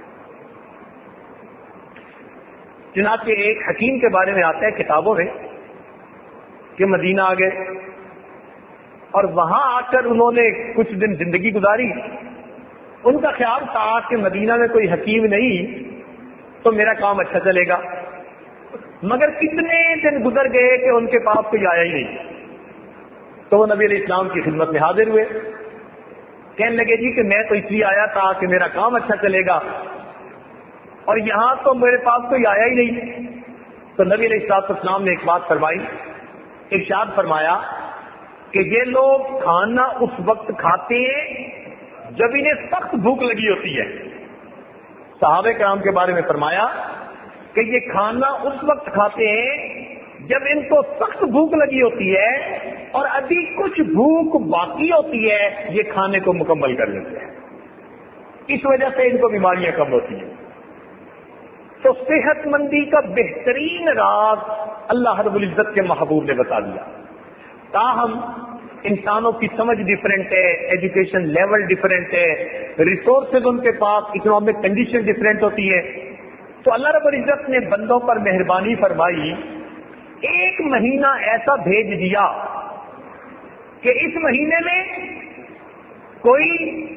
چنانچہ ایک حکیم کے بارے میں آتا ہے کتابوں میں کہ مدینہ آ گئے اور وہاں آ کر انہوں نے کچھ دن زندگی گزاری. ان کا خیال تھا کہ مدینہ میں کوئی حکیم نہیں تو میرا کام اچھا چلے گا. مگر کتنے دن گزر گئے کہ ان کے پاس کوئی آیا ہی نہیں. تو وہ نبی علیہ السلام کی خدمت میں حاضر ہوئے. کہنے لگے جی کہ میں تو اس لیے آیا تھا کہ میرا کام اچھا چلے گا اور یہاں تو میرے پاس کوئی آیا ہی نہیں. تو نبی علیہ السلام نے ایک بات فرمائی، ارشاد فرمایا کہ یہ لوگ کھانا اس وقت کھاتے ہیں جب انہیں سخت بھوک لگی ہوتی ہے. صحابہ کرام کے بارے میں فرمایا کہ یہ کھانا اس وقت کھاتے ہیں جب ان کو سخت بھوک لگی ہوتی ہے اور ابھی کچھ بھوک باقی ہوتی ہے یہ کھانے کو مکمل کر لیتے ہیں. اس وجہ سے ان کو بیماریاں کم ہوتی ہیں. تو صحت مندی کا بہترین راز اللہ رب العزت کے محبوب نے بتا دیا. تاہم انسانوں کی سمجھ ڈفرینٹ ہے، ایجوکیشن لیول ڈفرینٹ ہے، ریسورسز ان کے پاس، اکنامک کنڈیشن ڈفرینٹ ہوتی ہے. تو اللہ رب العزت نے بندوں پر مہربانی فرمائی، ایک مہینہ ایسا بھیج دیا کہ اس مہینے میں کوئی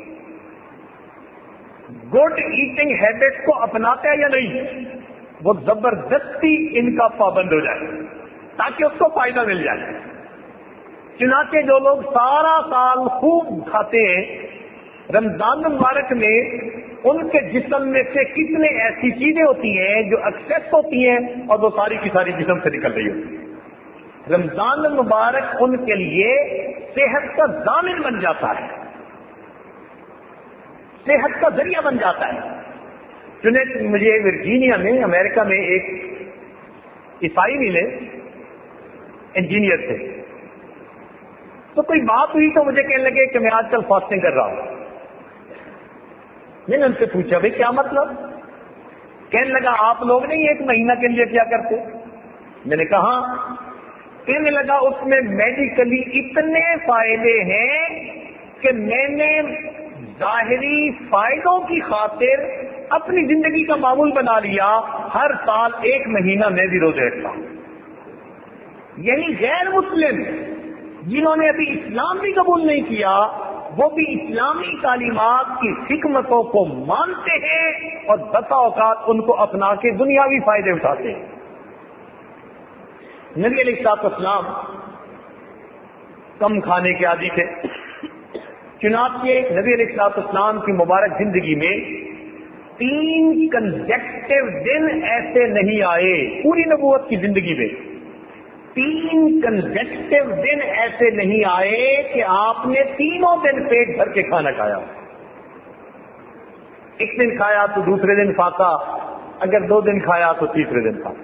گڈ ایٹنگ ہیبٹ کو اپناتا ہے یا نہیں، وہ زبردستی ان کا پابند ہو جائے تاکہ اس کو فائدہ مل جائے۔ چنانچہ جو لوگ سارا سال خوب کھاتے ہیں، رمضان مبارک میں ان کے جسم میں سے کتنے ایسی چیزیں ہوتی ہیں جو ایکسیس ہوتی ہیں اور وہ ساری کی ساری جسم سے نکل رہی ہوتی ہیں۔ رمضان مبارک ان کے لیے صحت کا ضامن بن جاتا ہے، صحت کا ذریعہ بن جاتا ہے۔ چنانچہ مجھے ورجینیا میں امریکہ میں ایک عیسائی ملے، انجینئر تھے، تو کوئی بات ہوئی تو مجھے کہنے لگے کہ میں آج کل فاسٹنگ کر رہا ہوں۔ میں نے ان سے پوچھا بھائی کیا مطلب؟ کہنے لگا آپ لوگ نہیں ایک مہینہ کے لیے کیا کرتے؟ میں نے کہا، کہنے لگا اس میں میڈیکلی اتنے فائدے ہیں کہ میں نے ظاہری فائدوں کی خاطر اپنی زندگی کا معمول بنا لیا، ہر سال ایک مہینہ میں بھی روزے رکھتا ہوں۔ یعنی غیر مسلم جنہوں نے ابھی اسلام بھی قبول نہیں کیا، وہ بھی اسلامی تعلیمات کی حکمتوں کو مانتے ہیں اور بسا اوقات ان کو اپنا کے دنیاوی فائدے اٹھاتے ہیں۔ نبی علیہ الصلوۃ والسلام کم کھانے کے عادی تھے، چنانچہ نبی علیہ الصلوۃ والسلام کی مبارک زندگی میں تین کنزیکٹیو دن ایسے نہیں آئے، پوری نبوت کی زندگی میں تین کنزیکٹیو دن ایسے نہیں آئے کہ آپ نے تینوں دن پیٹ بھر کے کھانا کھایا۔ ایک دن کھایا تو دوسرے دن فاقہ، اگر دو دن کھایا تو تیسرے دن فاقہ۔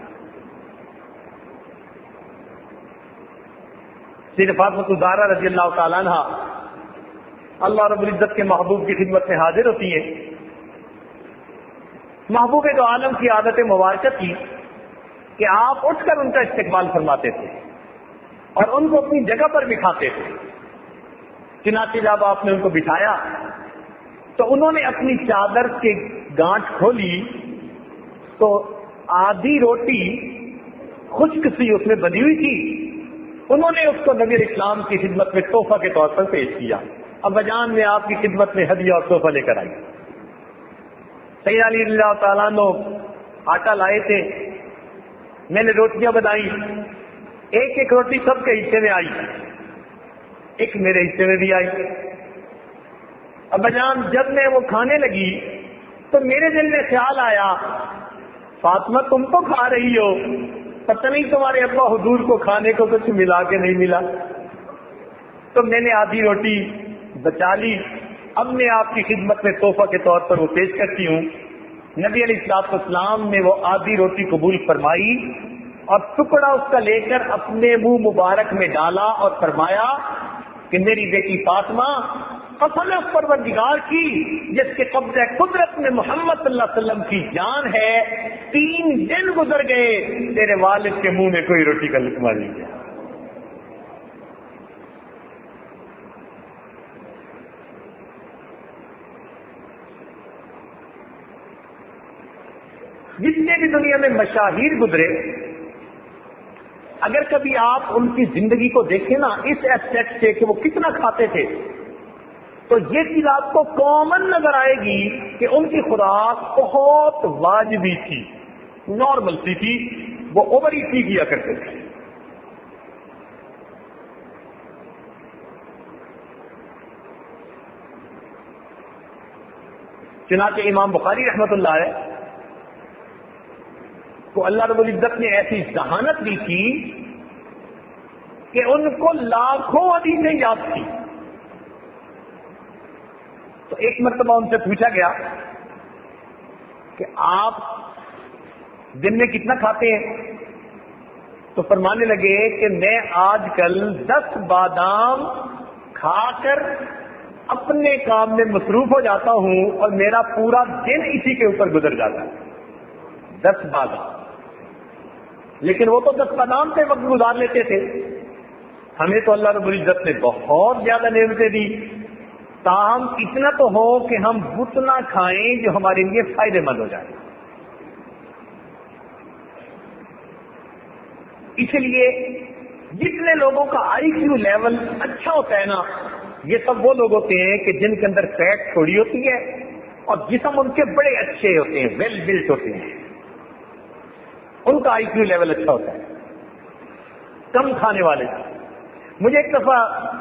سیدہ فاطمہ الزہرا رضی اللہ تعالیٰ عنہ اللہ رب العزت کے محبوب کی خدمت میں حاضر ہوتی ہے۔ محبوب دو عالم کی عادت مبارکہ تھی کہ آپ اٹھ کر ان کا استقبال فرماتے تھے اور ان کو اپنی جگہ پر بٹھاتے تھے۔ چنانچہ جب آپ نے ان کو بٹھایا تو انہوں نے اپنی چادر کی گانٹھ کھولی تو آدھی روٹی خشک سی اس میں بنی ہوئی تھی، انہوں نے اس کو نبی علیہ السلام کی خدمت میں تحفہ کے طور پر پیش کیا۔ ابا جان میں آپ کی خدمت میں ہدیہ اور تحفہ لے کر آئی۔ سیدنا علی رضی اللہ تعالیٰ عنہ آٹا لائے تھے، میں نے روٹیاں بنائی، ایک ایک روٹی سب کے حصے میں آئی، ایک میرے حصے میں بھی آئی۔ ابا جان جب میں وہ کھانے لگی تو میرے دل میں خیال آیا، فاطمہ تم تو کھا رہی ہو، پتہ نہیں تمہارے ابا حضور کو کھانے کو کچھ ملا کے نہیں ملا۔ تو میں نے آدھی روٹی بچا لی، اب میں آپ کی خدمت میں تحفہ کے طور پر وہ پیش کرتی ہوں۔ نبی علیہ الصلوۃ والسلام نے وہ آدھی روٹی قبول فرمائی اور ٹکڑا اس کا لے کر اپنے منہ مبارک میں ڈالا اور فرمایا کہ میری بیٹی فاطمہ، قسم اس پروردگار کی جس کے قبضہ قدرت میں محمد صلی اللہ علیہ وسلم کی جان ہے، تین دن گزر گئے تیرے والد کے منہ میں کوئی روٹی کا لقمہ نہیں گیا۔ جتنے بھی دنیا میں مشاہیر گزرے، اگر کبھی آپ ان کی زندگی کو دیکھیں نا اس ایسپیکٹ سے کہ وہ کتنا کھاتے تھے، تو یہ چیز آپ کو کامن نظر آئے گی کہ ان کی خوراک بہت واجبی تھی، نارمل سی تھی، وہ اوور ایٹنگ کیا کرتے تھے۔ چنانچہ امام بخاری رحمۃ اللہ علیہ کو اللہ رب العزت نے ایسی ذہانت دی تھی کہ ان کو لاکھوں حدیثیں یاد تھی۔ تو ایک مرتبہ ان سے پوچھا گیا کہ آپ دن میں کتنا کھاتے ہیں؟ تو فرمانے لگے کہ میں آج کل دس بادام کھا کر اپنے کام میں مصروف ہو جاتا ہوں اور میرا پورا دن اسی کے اوپر گزر جاتا ہے۔ دس بادام، لیکن وہ تو دس بادام پہ وقت گزار لیتے تھے، ہمیں تو اللہ رب العزت نے بہت زیادہ نعمتیں دی، تاہم اتنا تو ہو کہ ہم اتنا کھائیں جو ہمارے لیے فائدے مند ہو جائے۔ اس لیے جتنے لوگوں کا آئی کیو لیول اچھا ہوتا ہے نا، یہ سب وہ لوگ ہوتے ہیں کہ جن کے اندر فیٹ تھوڑی ہوتی ہے اور جسم ان کے بڑے اچھے ہوتے ہیں، ویل بلٹ ہوتے ہیں، ان کا آئی کیو لیول اچھا ہوتا ہے، کم کھانے والے۔ مجھے ایک دفعہ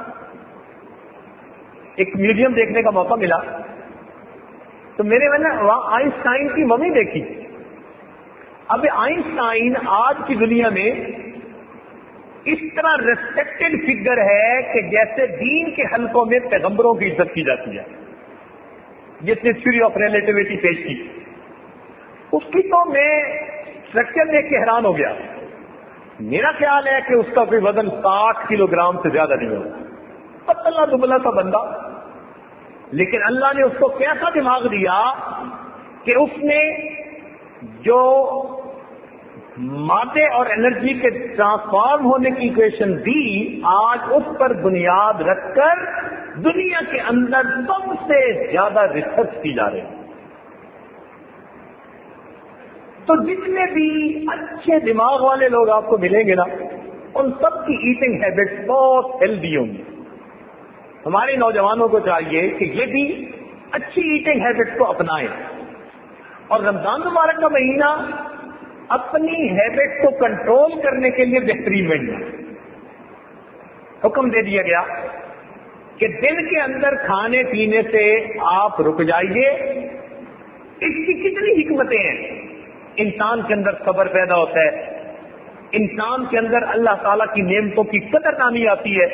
ایک میوزیم دیکھنے کا موقع ملا، تو میرے میں نے وہاں آئنسٹائن کی ممی دیکھی۔ اب آئنسٹائن آج کی دنیا میں اس طرح ریسپیکٹڈ فگر ہے کہ جیسے دین کے حلقوں میں پیغمبروں کی عزت کی جاتی ہے، جس نے تھیوری آف ریلیٹیوٹی پیش کی، اس کی تو میں اسٹرکچر دیکھ کے حیران ہو گیا۔ میرا خیال ہے کہ اس کا کوئی وزن ساٹھ کلو گرام سے زیادہ نہیں ہوگا، پتلا دبلا سا بندہ، لیکن اللہ نے اس کو کیسا دماغ دیا کہ اس نے جو مادے اور انرجی کے ٹرانسفارم ہونے کی ایکویشن دی، آج اس پر بنیاد رکھ کر دنیا کے اندر سب سے زیادہ ریسرچ کی جا رہی ہے۔ تو جتنے بھی اچھے دماغ والے لوگ آپ کو ملیں گے نا، ان سب کی ایٹنگ ہیبٹس بہت ہیلدی ہوں گی۔ ہمارے نوجوانوں کو چاہیے کہ یہ بھی اچھی ایٹنگ ہیبٹس کو اپنائیں، اور رمضان مبارک کا مہینہ اپنی ہیبٹ کو کنٹرول کرنے کے لیے بہترین مہینہ۔ حکم دے دیا گیا کہ دن کے اندر کھانے پینے سے آپ رک جائیے۔ اس کی کتنی حکمتیں ہیں۔ انسان کے اندر صبر پیدا ہوتا ہے، انسان کے اندر اللہ تعالیٰ کی نعمتوں کی قدر دانی آتی ہے۔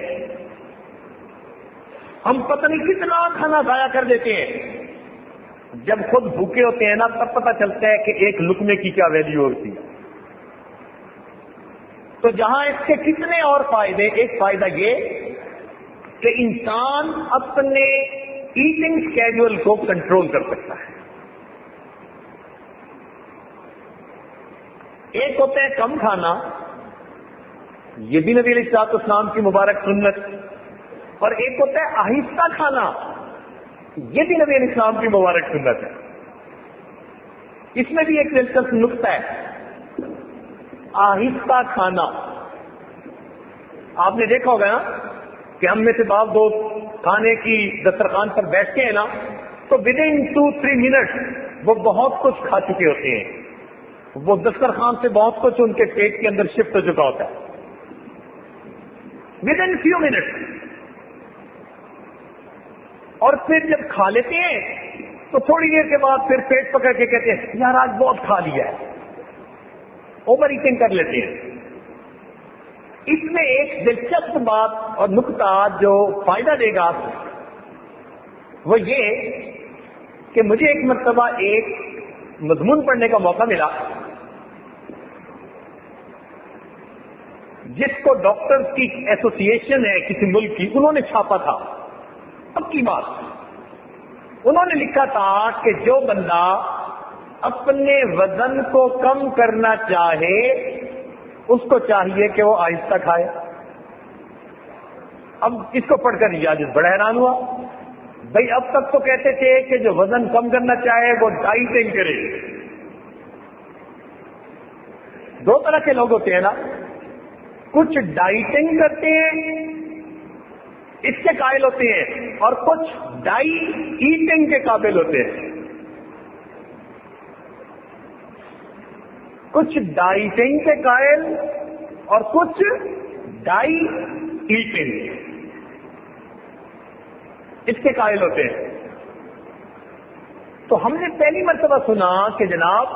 ہم پتہ نہیں کتنا کھانا ضائع کر دیتے ہیں، جب خود بھوکے ہوتے ہیں نا تب پتہ چلتا ہے کہ ایک لقمے کی کیا ویلیو ہوتی ہے۔ تو جہاں اس کے کتنے اور فائدے، ایک فائدہ یہ کہ انسان اپنے ایٹنگ اسکیڈول کو کنٹرول کر سکتا ہے۔ ایک ہوتا ہے کم کھانا، یہ بھی نبی علیہ الصلوۃ والسلام کی مبارک سنت، اور ایک ہوتا ہے آہستہ کھانا، یہ بھی نبی علیہ السلام کی مبارک سنت ہے۔ اس میں بھی ایک دلچسپ نقطہ ہے، آہستہ کھانا۔ آپ نے دیکھا ہوگا نا کہ ہم میں سے بعض دوست کھانے کی دسترخوان پر بیٹھتے ہیں نا تو within two three minute وہ بہت کچھ کھا چکے ہوتے ہیں، وہ دسترخوان سے بہت کچھ ان کے پیٹ کے اندر شفٹ ہو چکا ہوتا ہے ود ان فیو منٹ، اور پھر جب کھا لیتے ہیں تو تھوڑی دیر کے بعد پھر پیٹ پکڑ کے کہتے ہیں یار آج بہت کھا لیا ہے، اوور ایٹنگ کر لیتے ہیں۔ اس میں ایک دلچسپ بات اور نقطہ جو فائدہ دے گا وہ یہ کہ مجھے ایک مرتبہ ایک مضمون پڑھنے کا موقع ملا جس کو ڈاکٹرز کی ایسوسی ایشن ہے کسی ملک کی، انہوں نے چھاپا تھا۔ اب کی بات، انہوں نے لکھا تھا کہ جو بندہ اپنے وزن کو کم کرنا چاہے اس کو چاہیے کہ وہ آہستہ کھائے۔ اب اس کو پڑھ کر یاد بڑا حیران ہوا، بھائی اب تک تو کہتے تھے کہ جو وزن کم کرنا چاہے وہ ڈائٹنگ کرے۔ دو طرح کے لوگ ہوتے ہیں نا، کچھ ڈائٹنگ کرتے ہیں اس کے قائل ہوتے ہیں، اور کچھ ڈائی ایٹنگ کے قابل ہوتے ہیں۔ کچھ ڈائٹنگ کے قائل اور کچھ ڈائی ایٹنگ اس کے قائل ہوتے ہیں۔ تو ہم نے پہلی مرتبہ سنا کہ جناب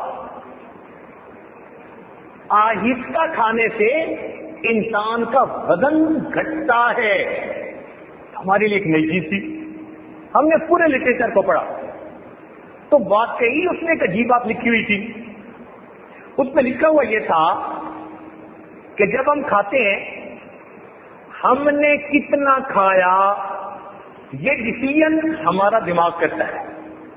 آہستہ کھانے سے انسان کا وزن گھٹتا ہے۔ ہمارے لیے ایک نئی چیز تھی، ہم نے پورے لٹریچر کو پڑھا تو واقعی اس نے ایک عجیب بات لکھی ہوئی تھی۔ اس میں لکھا ہوا یہ تھا کہ جب ہم کھاتے ہیں ہم نے کتنا کھایا یہ ڈیسیژن ہمارا دماغ کرتا ہے۔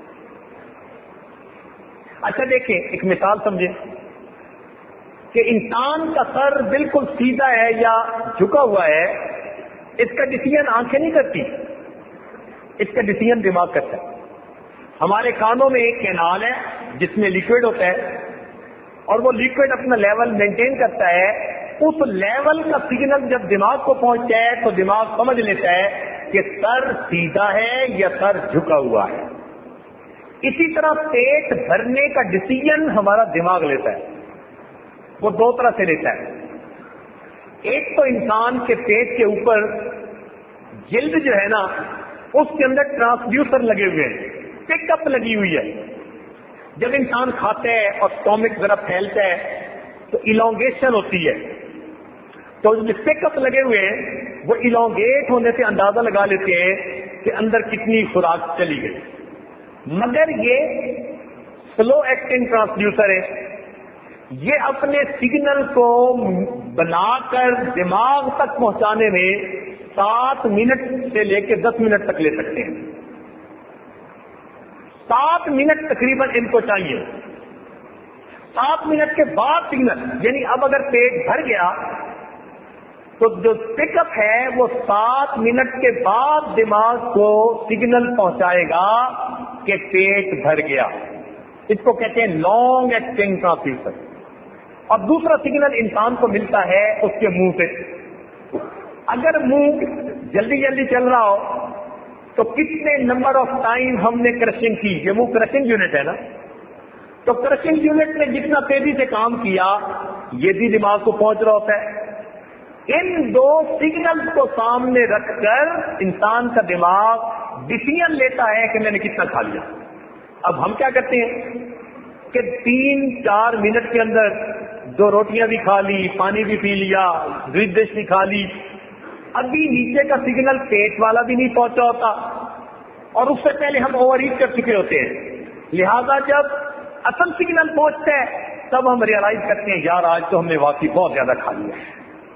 اچھا دیکھیں ایک مثال سمجھیں کہ انسان کا سر بالکل سیدھا ہے یا جھکا ہوا ہے، اس کا ڈیسیژن آنکھیں نہیں کرتی، اس کا ڈیسیژن دماغ کرتا ہے۔ ہمارے کانوں میں ایک کینال ہے جس میں لیکوڈ ہوتا ہے، اور وہ لیکوڈ اپنا لیول مینٹین کرتا ہے اس لیول کا سگنل جب دماغ کو پہنچتا ہے تو دماغ سمجھ لیتا ہے کہ سر سیدھا ہے یا سر جھکا ہوا ہے. اسی طرح پیٹ بھرنے کا ڈسیزن ہمارا دماغ لیتا ہے. وہ دو طرح سے لیتا ہے. ایک تو انسان کے پیٹ کے اوپر جلد جو ہے نا اس کے اندر ٹرانسڈیوسر لگے ہوئے ہیں, پک اپ لگی ہوئی ہے. جب انسان کھاتا ہے اور اسٹومک ذرا پھیلتا ہے تو الانگیشن ہوتی ہے. تو جو پک اپ لگے ہوئے ہیں وہ الانگیٹ ہونے سے اندازہ لگا لیتے ہیں کہ اندر کتنی خوراک چلی گئی. مگر یہ سلو ایکٹنگ ٹرانسڈیوسر ہے. یہ اپنے سگنل کو بنا کر دماغ تک پہنچانے میں سات منٹ سے لے کے دس منٹ تک لے سکتے ہیں. سات منٹ تقریباً ان کو چاہیے. سات منٹ کے بعد سگنل, یعنی اب اگر پیٹ بھر گیا تو جو پک اپ ہے وہ سات منٹ کے بعد دماغ کو سگنل پہنچائے گا کہ پیٹ بھر گیا. اس کو کہتے ہیں لانگ ایکٹنگ ٹرانسڈیوسر. اور دوسرا سگنل انسان کو ملتا ہے اس کے منہ سے. اگر منہ جلدی جلدی چل رہا ہو تو کتنے نمبر آف ٹائم ہم نے کرشنگ کی, یہ منہ کرشنگ یونٹ ہے نا, تو کرشنگ یونٹ نے جتنا تیزی سے کام کیا یہ بھی دماغ کو پہنچ رہا ہوتا ہے. ان دو سگنل کو سامنے رکھ کر انسان کا دماغ ڈسیزن لیتا ہے کہ میں نے کتنا کھا لیا. اب ہم کیا کرتے ہیں کہ تین چار منٹ کے اندر دو روٹیاں بھی کھا لی, پانی بھی پی لیا, سویٹ ڈش بھی کھا لی. ابھی نیچے کا سگنل پیٹ والا بھی نہیں پہنچا ہوتا اور اس سے پہلے ہم اوور ایٹ کر چکے ہوتے ہیں. لہذا جب اصل سگنل پہنچتا ہے تب ہم ریئلائز کرتے ہیں یار آج تو ہم نے واقعی بہت زیادہ کھا لیا ہے.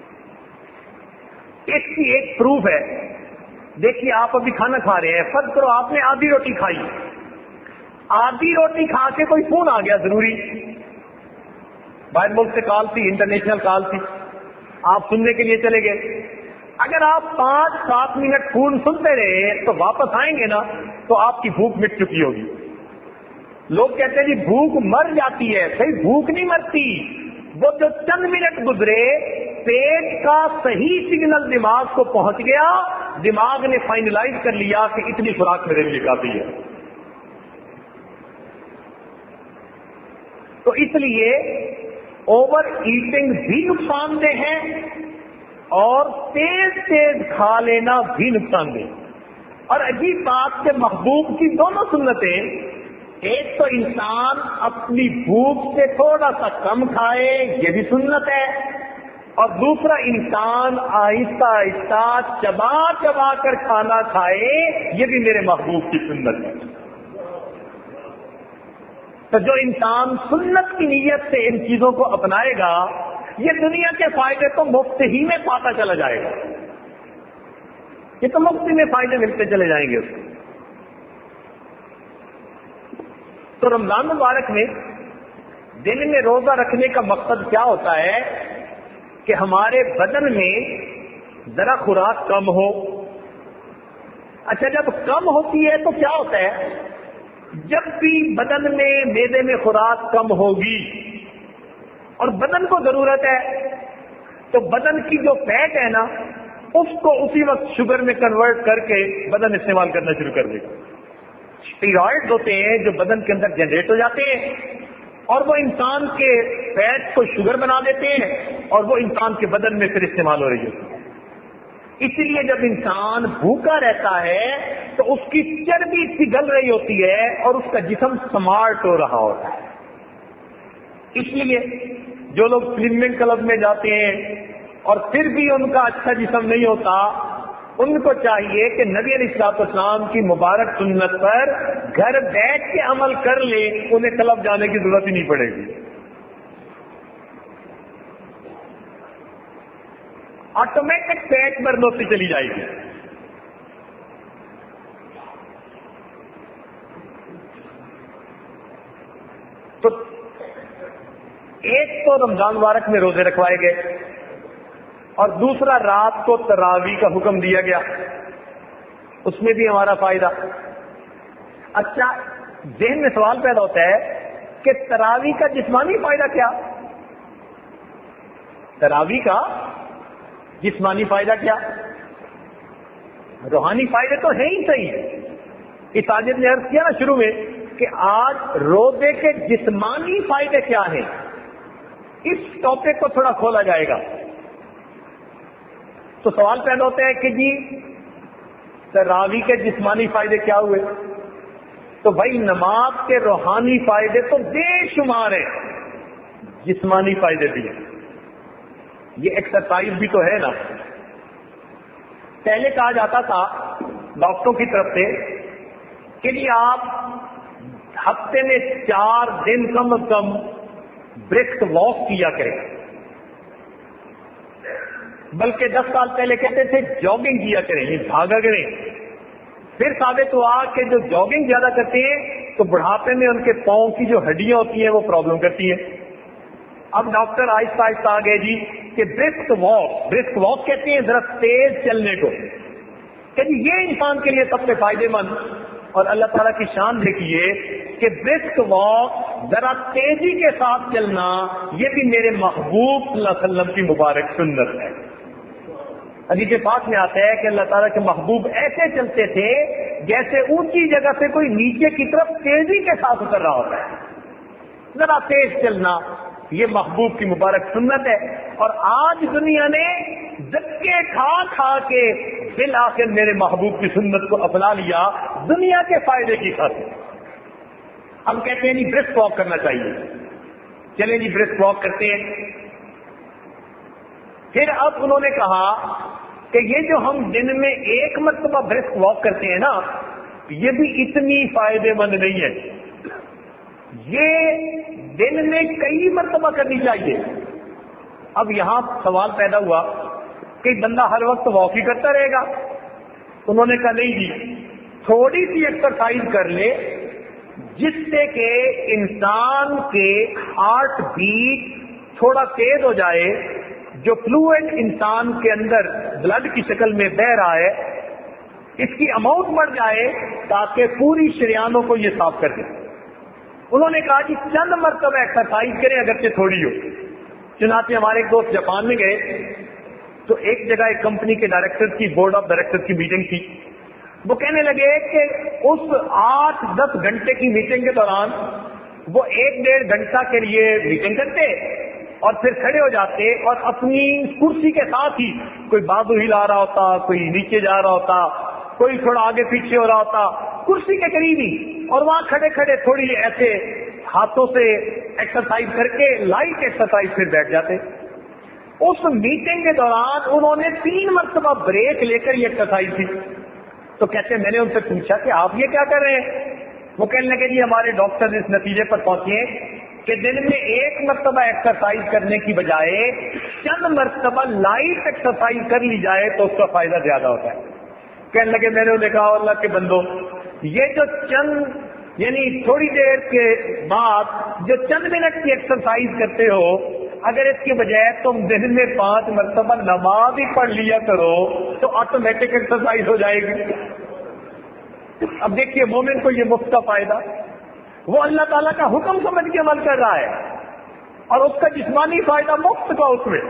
اس کی ایک پروف ہے. دیکھیے آپ ابھی کھانا کھا رہے ہیں, فرض کرو آپ نے آدھی روٹی کھائی, آدھی روٹی کھا کے کوئی فون آ گیا ضروری, باہر ملک سے کال تھی, انٹرنیشنل کال تھی, آپ سننے کے لیے چلے گئے. اگر آپ پانچ سات منٹ فون سنتے رہے تو واپس آئیں گے نا تو آپ کی بھوک مٹ چکی ہوگی. لوگ کہتے ہیں جی بھوک مر جاتی ہے, صحیح بھوک نہیں مرتی, وہ جو چند منٹ گزرے پیٹ کا صحیح سگنل دماغ کو پہنچ گیا, دماغ نے فائنلائز کر لیا کہ اتنی خوراک میرے لیے کافی ہے. تو اس لیے اوور ایٹنگ بھی نقصان دہ ہے اور تیز تیز کھا لینا بھی نقصان دہ. اور عجیب بات کہ محبوب کی دونوں سنتیں, ایک تو انسان اپنی بھوک سے تھوڑا سا کم کھائے یہ بھی سنت ہے, اور دوسرا انسان آہستہ آہستہ چبا چبا کر کھانا کھائے یہ بھی میرے محبوب کی سنت ہے. تو جو انسان سنت کی نیت سے ان چیزوں کو اپنائے گا یہ دنیا کے فائدے تو مفت ہی میں پاتا چلا جائے گا, یہ تو مفت میں فائدے ملتے چلے جائیں گے اس کو. تو رمضان مبارک میں دن میں روزہ رکھنے کا مقصد کیا ہوتا ہے کہ ہمارے بدن میں ذرا خوراک کم ہو. اچھا جب کم ہوتی ہے تو کیا ہوتا ہے, جب بھی بدن میں معدے میں خوراک کم ہوگی اور بدن کو ضرورت ہے تو بدن کی جو فیٹ ہے نا اس کو اسی وقت شوگر میں کنورٹ کر کے بدن استعمال کرنا شروع کر دے گا. اسٹیرائڈز ہوتے ہیں جو بدن کے اندر جنریٹ ہو جاتے ہیں اور وہ انسان کے فیٹ کو شوگر بنا دیتے ہیں اور وہ انسان کے بدن میں پھر استعمال ہو رہی ہوتی ہے. اس لیے جب انسان بھوکا رہتا ہے تو اس کی چربی پگھل رہی ہوتی ہے اور اس کا جسم سمارٹ ہو رہا ہوتا ہے. اس لیے جو لوگ سلمنگ کلب میں جاتے ہیں اور پھر بھی ان کا اچھا جسم نہیں ہوتا, ان کو چاہیے کہ نبی علیہ الصلوۃ والسلام کی مبارک سنت پر گھر بیٹھ کے عمل کر لے, انہیں کلب جانے کی ضرورت ہی نہیں پڑے گی. آٹومیٹک فیٹ برن ہوتی چلی جائے گی. تو ایک تو رمضان مبارک میں روزے رکھوائے گئے اور دوسرا رات کو تراویح کا حکم دیا گیا, اس میں بھی ہمارا فائدہ. اچھا ذہن میں سوال پیدا ہوتا ہے کہ تراویح کا جسمانی فائدہ کیا؟ تراویح کا جسمانی فائدہ کیا؟ روحانی فائدے تو ہے ہی صحیح. اس ساجد نے عرض کیا نا شروع میں کہ آج روزے کے جسمانی فائدے کیا ہیں، اس ٹاپک کو تھوڑا کھولا جائے گا. تو سوال پیدا ہوتا ہے کہ جی تراویح کے جسمانی فائدے کیا ہوئے؟ تو بھائی نماز کے روحانی فائدے تو بے شمار ہیں، جسمانی فائدے بھی ہیں. یہ ایکسرسائز بھی تو ہے نا. پہلے کہا جاتا تھا ڈاکٹروں کی طرف سے کہ جی آپ ہفتے میں چار دن کم از کم برسک واک کیا کریں، بلکہ دس سال پہلے کہتے تھے جاگنگ کیا کریں، یہ بھاگا کریں. پھر ثابت ہوا کہ جو جاگنگ زیادہ کرتے ہیں تو بڑھاپے میں ان کے پاؤں کی جو ہڈیاں ہوتی ہیں وہ پرابلم کرتی ہیں. اب ڈاکٹر آہستہ آہستہ آ گئے جی کہ برسک واک، برسک واک کہتے ہیں ذرا تیز چلنے کو، کہ جی یہ انسان کے لیے سب سے فائدے مند. اور اللہ تعالیٰ کی شان دیکھیے کہ برسک واک، ذرا تیزی کے ساتھ چلنا، یہ بھی میرے محبوب صلی اللہ علیہ وسلم کی مبارک سنت ہے. حدیث پاک میں آتا ہے کہ اللہ تعالیٰ کے محبوب ایسے چلتے تھے جیسے اونچی جگہ سے کوئی نیچے کی طرف تیزی کے ساتھ اتر رہا ہوتا ہے. ذرا تیز چلنا یہ محبوب کی مبارک سنت ہے. اور آج دنیا نے دھکے کھا کھا کے بالآخر میرے محبوب کی سنت کو اپنا لیا دنیا کے فائدے کی خاطر. ہم کہتے ہیں نہیں برسک واک کرنا چاہیے، چلیں جی برسک واک کرتے ہیں. پھر اب انہوں نے کہا کہ یہ جو ہم دن میں ایک مرتبہ برسک واک کرتے ہیں نا، یہ بھی اتنی فائدے مند نہیں ہے، یہ دن میں کئی مرتبہ کرنی چاہیے. اب یہاں سوال پیدا ہوا کہ بندہ ہر وقت واک ہی کرتا رہے گا. انہوں نے کہا نہیں جی، تھوڑی سی ایکسرسائز کر لے جس سے کہ انسان کے ہارٹ بیٹ تھوڑا تیز ہو جائے، جو فلوئڈ انسان کے اندر بلڈ کی شکل میں بہ رہا ہے اس کی اماؤنٹ بڑھ جائے تاکہ پوری شریانوں کو یہ صاف کر دے. انہوں نے کہا کہ چند مرتبہ ایکسرسائز کریں اگرچہ تھوڑی ہو. چنانچہ ہمارے ایک دوست جاپان میں گئے تو ایک جگہ ایک کمپنی کے ڈائریکٹر کی بورڈ آف ڈائریکٹر کی میٹنگ تھی. وہ کہنے لگے کہ اس آٹھ دس گھنٹے کی میٹنگ کے دوران وہ ایک ڈیڑھ گھنٹہ کے لیے میٹنگ کرتے اور پھر کھڑے ہو جاتے اور اپنی کرسی کے ساتھ ہی کوئی بازو ہلا رہا ہوتا، کوئی نیچے جا رہا ہوتا، کوئی تھوڑا آگے پیچھے ہو رہا ہوتا کرسی کے قریب ہی، اور وہاں کھڑے کھڑے تھوڑی ایسے ہاتھوں سے ایکسرسائز کر کے لائٹ ایکسرسائز پھر بیٹھ جاتے. اس میٹنگ کے دوران انہوں نے تین مرتبہ بریک لے کر یہ ایکسرسائز کی. تو کہتے ہیں میں نے ان سے پوچھا کہ آپ یہ کیا کر رہے ہیں؟ وہ کہنے لگے جی ہمارے ڈاکٹر اس نتیجے پر پہنچے کہ دن میں ایک مرتبہ ایکسرسائز کرنے کی بجائے چند مرتبہ لائٹ ایکسرسائز کر لی جائے تو اس کا فائدہ زیادہ ہوتا ہے. کہنے لگے میں نے انہیں کہا اللہ کے بندو، یہ جو چند یعنی تھوڑی دیر کے بعد جو چند منٹ کی ایکسرسائز کرتے ہو، اگر اس کے بجائے تم دن میں پانچ مرتبہ نماز ہی پڑھ لیا کرو تو آٹومیٹک ایکسرسائز ہو جائے گی. اب دیکھیے مومن کو یہ مفت کا فائدہ، وہ اللہ تعالیٰ کا حکم سمجھ کے عمل کر رہا ہے اور اس کا جسمانی فائدہ مفت کا، اس میں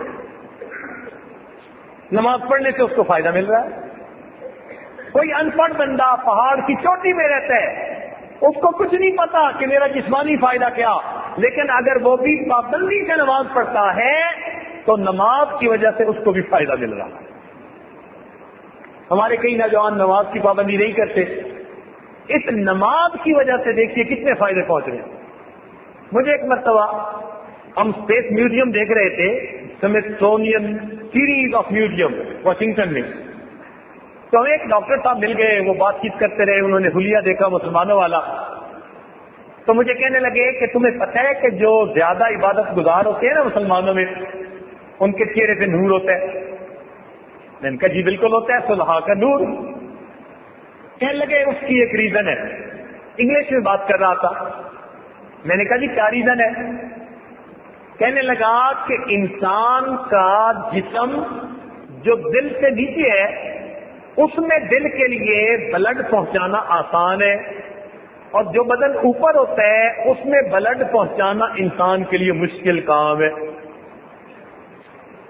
نماز پڑھنے سے اس کو فائدہ مل رہا ہے. کوئی ان پڑھ بندہ پہاڑ کی چوٹی میں رہتا ہے، اس کو کچھ نہیں پتا کہ میرا جسمانی فائدہ کیا، لیکن اگر وہ بھی پابندی سے نماز پڑھتا ہے تو نماز کی وجہ سے اس کو بھی فائدہ مل رہا ہے. ہمارے کئی نوجوان نماز کی پابندی نہیں کرتے، اس نماز کی وجہ سے دیکھیے کتنے فائدے پہنچ رہے ہیں. مجھے ایک مرتبہ ہم اسپیس میوزیم دیکھ رہے تھے، Smithsonian series of museum Washington میں. تو ہمیں ایک ڈاکٹر صاحب مل گئے، وہ بات چیت کرتے رہے، انہوں نے حلیہ دیکھا مسلمانوں والا. تو مجھے کہنے لگے کہ تمہیں پتہ ہے کہ جو زیادہ عبادت گزار ہوتے ہیں نا مسلمانوں میں، ان کے چہرے پہ نور ہوتا ہے. میں نے کہا جی بالکل ہوتا ہے، صلحاء کا نور. کہنے لگے اس کی ایک ریزن ہے. انگلش میں بات کر رہا تھا. میں نے کہا جی کیا ریزن ہے؟ کہنے لگا کہ انسان کا جسم جو دل سے نیچے ہے اس میں دل کے لیے بلڈ پہنچانا آسان ہے، اور جو بدن اوپر ہوتا ہے اس میں بلڈ پہنچانا انسان کے لیے مشکل کام ہے.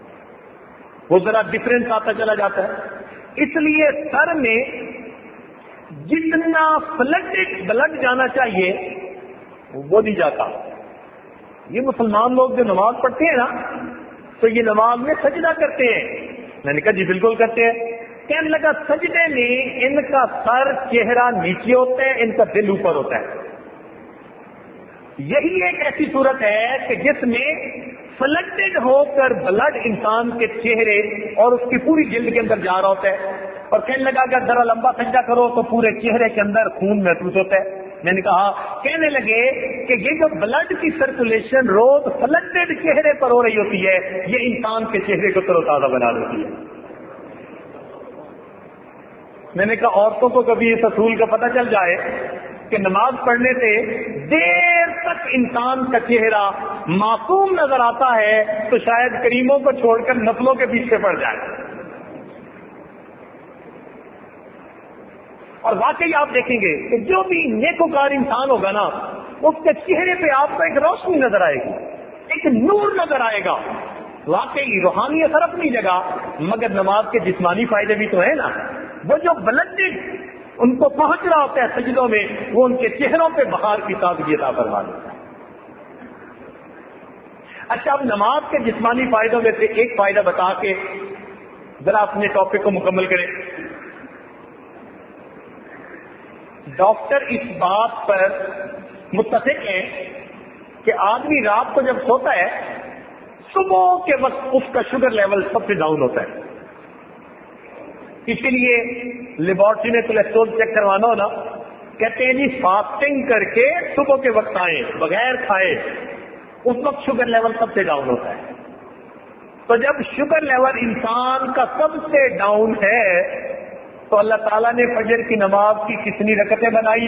وہ ذرا ڈفرینس آتا چلا جاتا ہے. اس لیے سر میں جتنا فلڈڈ بلڈ جانا چاہیے وہ نہیں جاتا. یہ مسلمان لوگ جو نماز پڑھتے ہیں نا تو یہ نماز میں سجدہ کرتے ہیں. میں نے کہا جی بالکل کرتے ہیں. کہنے لگا سجدے میں ان کا سر چہرہ نیچے ہوتا ہے, ان کا دل اوپر ہوتا ہے. یہی ایک ایسی صورت ہے کہ جس میں فلڈڈ ہو کر بلڈ انسان کے چہرے اور اس کی پوری جلد کے اندر جا رہا ہوتا ہے. اور کہنے لگا کہ ذرا لمبا سجدہ کرو تو پورے چہرے کے اندر خون محسوس ہوتا ہے. میں نے کہا, کہنے لگے کہ یہ جو بلڈ کی سرکولیشن روز فلڈڈ چہرے پر ہو رہی ہوتی ہے یہ انسان کے چہرے کو تر و تازہ بنا دیتی ہے. میں نے کہا عورتوں کو کبھی اس اصول کا پتہ چل جائے کہ نماز پڑھنے سے دیر تک انسان کا چہرہ معصوم نظر آتا ہے تو شاید کریموں کو چھوڑ کر نسلوں کے پیچھے پڑ جائے. اور واقعی آپ دیکھیں گے کہ جو بھی نیکوکار انسان ہوگا نا اس کے چہرے پہ آپ کو ایک روشنی نظر آئے گی, ایک نور نظر آئے گا. واقعی روحانی اثر اپنی جگہ, مگر نماز کے جسمانی فائدے بھی تو ہیں نا. وہ جو بلڈڈ ان کو پہنچ رہا ہوتا ہے سجدوں میں وہ ان کے چہروں پہ بہار کی تازگی عطا فرما دیتا ہے. اچھا, اب نماز کے جسمانی فائدوں میں سے ایک فائدہ بتا کے ذرا اپنے ٹاپک کو مکمل کریں. ڈاکٹر اس بات پر متفق ہیں کہ آدمی رات کو جب سوتا ہے صبح کے وقت اس کا شوگر لیول سب سے ڈاؤن ہوتا ہے. اسی لیے لیبورٹری میں کولیسٹرول چیک کروانا ہو نا, کہتے ہیں جی فاسٹنگ کر کے صبح کے وقت آئیں بغیر کھائے, اس وقت شوگر لیول سب سے ڈاؤن ہوتا ہے. تو جب شوگر لیول انسان کا سب سے ڈاؤن ہے تو اللہ تعالیٰ نے فجر کی نماز کی کتنی رکعتیں بنائی؟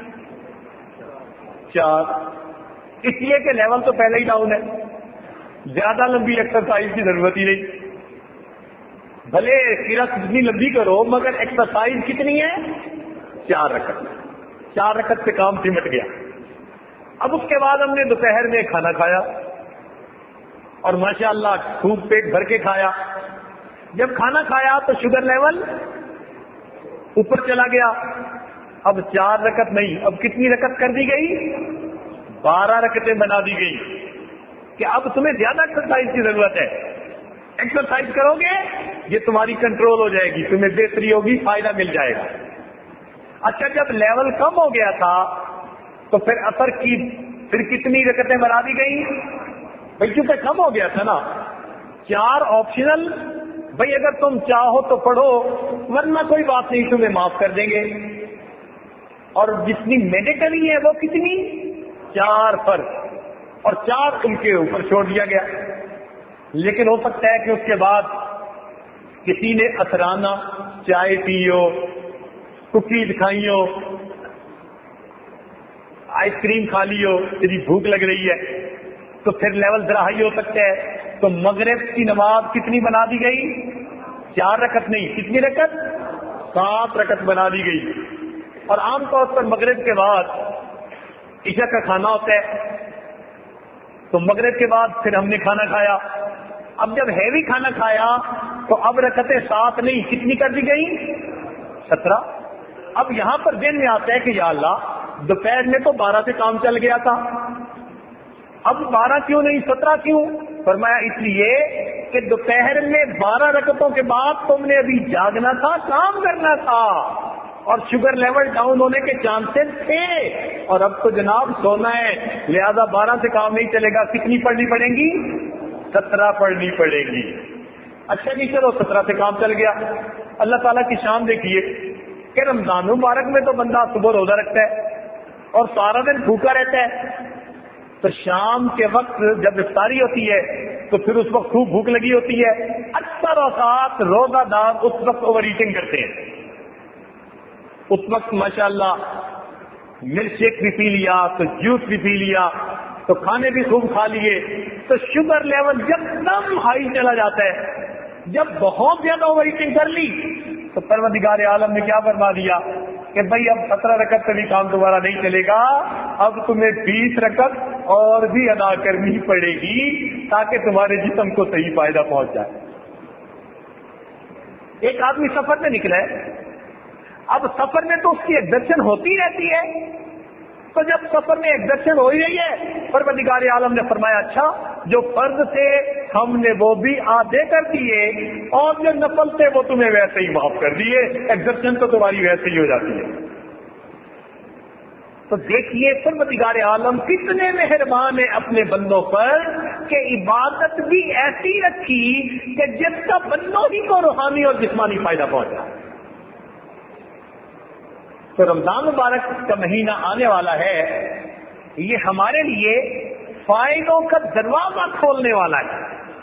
چار. اس لیے کہ لیول تو پہلے ہی ڈاؤن ہے, زیادہ لمبی ایکسرسائز کی ضرورت ہی نہیں. بھلے سیرت کتنی لمبی کرو مگر ایکسرسائز کتنی ہے؟ چار رکعت. چار رکعت سے کام سمٹ گیا. اب اس کے بعد ہم نے دوپہر میں کھانا کھایا اور ماشاءاللہ خوب پیٹ بھر کے کھایا. جب کھانا کھایا تو شوگر لیول اوپر چلا گیا. اب چار رکعت نہیں, اب کتنی رکعت کر دی گئی؟ بارہ رکعتیں بنا دی گئی کہ اب تمہیں زیادہ ایکسرسائز کی ضرورت ہے. ایکسرسائز کرو گے یہ تمہاری کنٹرول ہو جائے گی, تمہیں بہتری ہوگی, فائدہ مل جائے گا. اچھا, جب لیول کم ہو گیا تھا تو پھر اثر کی پھر کتنی رکعتیں بنا دی گئی؟ بھائی کیونکہ کم ہو گیا تھا نا, چار آپشنل. بھائی اگر تم چاہو تو پڑھو ورنہ کوئی بات نہیں, تمہیں معاف کر دیں گے. اور جتنی میڈیکلی ہے وہ کتنی؟ چار فرض, اور چار ان کے اوپر چھوڑ دیا گیا. لیکن ہو سکتا ہے کہ اس کے بعد کسی نے اثرانہ چائے پی ہو, کوکیز کھائی ہو, آئس کریم کھا لی ہو, تیری بھوک لگ رہی ہے تو پھر لیول ذرا ہائی ہو سکتا ہے. تو مغرب کی نماز کتنی بنا دی گئی؟ چار رکعت نہیں, کتنی رکعت؟ سات رکعت بنا دی گئی. اور عام طور پر مغرب کے بعد عشاء کا کھانا ہوتا ہے تو مغرب کے بعد پھر ہم نے کھانا کھایا. اب جب ہیوی کھانا کھایا تو اب رکعتیں سات نہیں, کتنی کر دی گئی؟ سترہ. اب یہاں پر ذہن میں آتا ہے کہ یا اللہ دوپہر میں تو بارہ سے کام چل گیا تھا, اب بارہ کیوں نہیں سترہ کیوں؟ فرمایا اس لیے کہ دوپہر میں بارہ رکعتوں کے بعد تم نے ابھی جاگنا تھا, کام کرنا تھا, اور شوگر لیول ڈاؤن ہونے کے چانسز تھے, اور اب تو جناب سونا ہے, لہذا بارہ سے کام نہیں چلے گا. کتنی پڑھنی پڑیں گی؟ سترہ پڑھنی پڑے گی. اچھا جی چلو سترہ سے کام چل گیا. اللہ تعالیٰ کی شان دیکھیے کہ رمضان مبارک میں تو بندہ صبح روزہ رکھتا ہے اور سارا دن بھوکا رہتا ہے, تو شام کے وقت جب افطاری ہوتی ہے تو پھر اس وقت خوب بھوک لگی ہوتی ہے. اکثر اوقات روزہ دار اس وقت اوور ایٹنگ کرتے ہیں. اس وقت ماشاءاللہ ملک شیک بھی پی لیا, تو جوس بھی پی لیا, تو کھانے بھی خوب کھا لیے, تو شوگر لیول جب دم ہائی چلا جاتا ہے. جب بہت زیادہ اوور ایٹنگ کر لی تو پروردگار عالم نے کیا فرما دیا کہ بھائی اب سترہ رکعت سے بھی کام دوبارہ نہیں چلے گا, اب تمہیں بیس رکعت اور بھی ادا کرنی پڑے گی تاکہ تمہارے جسم کو صحیح فائدہ پہنچ جائے. ایک آدمی سفر میں نکلا ہے، اب سفر میں تو اس کی ایگزرشن ہوتی رہتی ہے، تو جب سفر میں ایگزرشن ہو ہی رہی ہے، پروردگار عالم نے فرمایا اچھا جو فرض تھے ہم نے وہ بھی آدھے کر دیے اور جو نفل تھے وہ تمہیں ویسے ہی معاف کر دیے، ایگزرشن تو تمہاری ویسے ہی ہو جاتی ہے۔ تو دیکھیے پروردگار عالم کتنے مہربان ہیں اپنے بندوں پر کہ عبادت بھی ایسی رکھی کہ جس کا بندوں ہی کو روحانی اور جسمانی فائدہ پہنچا۔ تو رمضان مبارک کا مہینہ آنے والا ہے، یہ ہمارے لیے فائدوں کا دروازہ کھولنے والا ہے،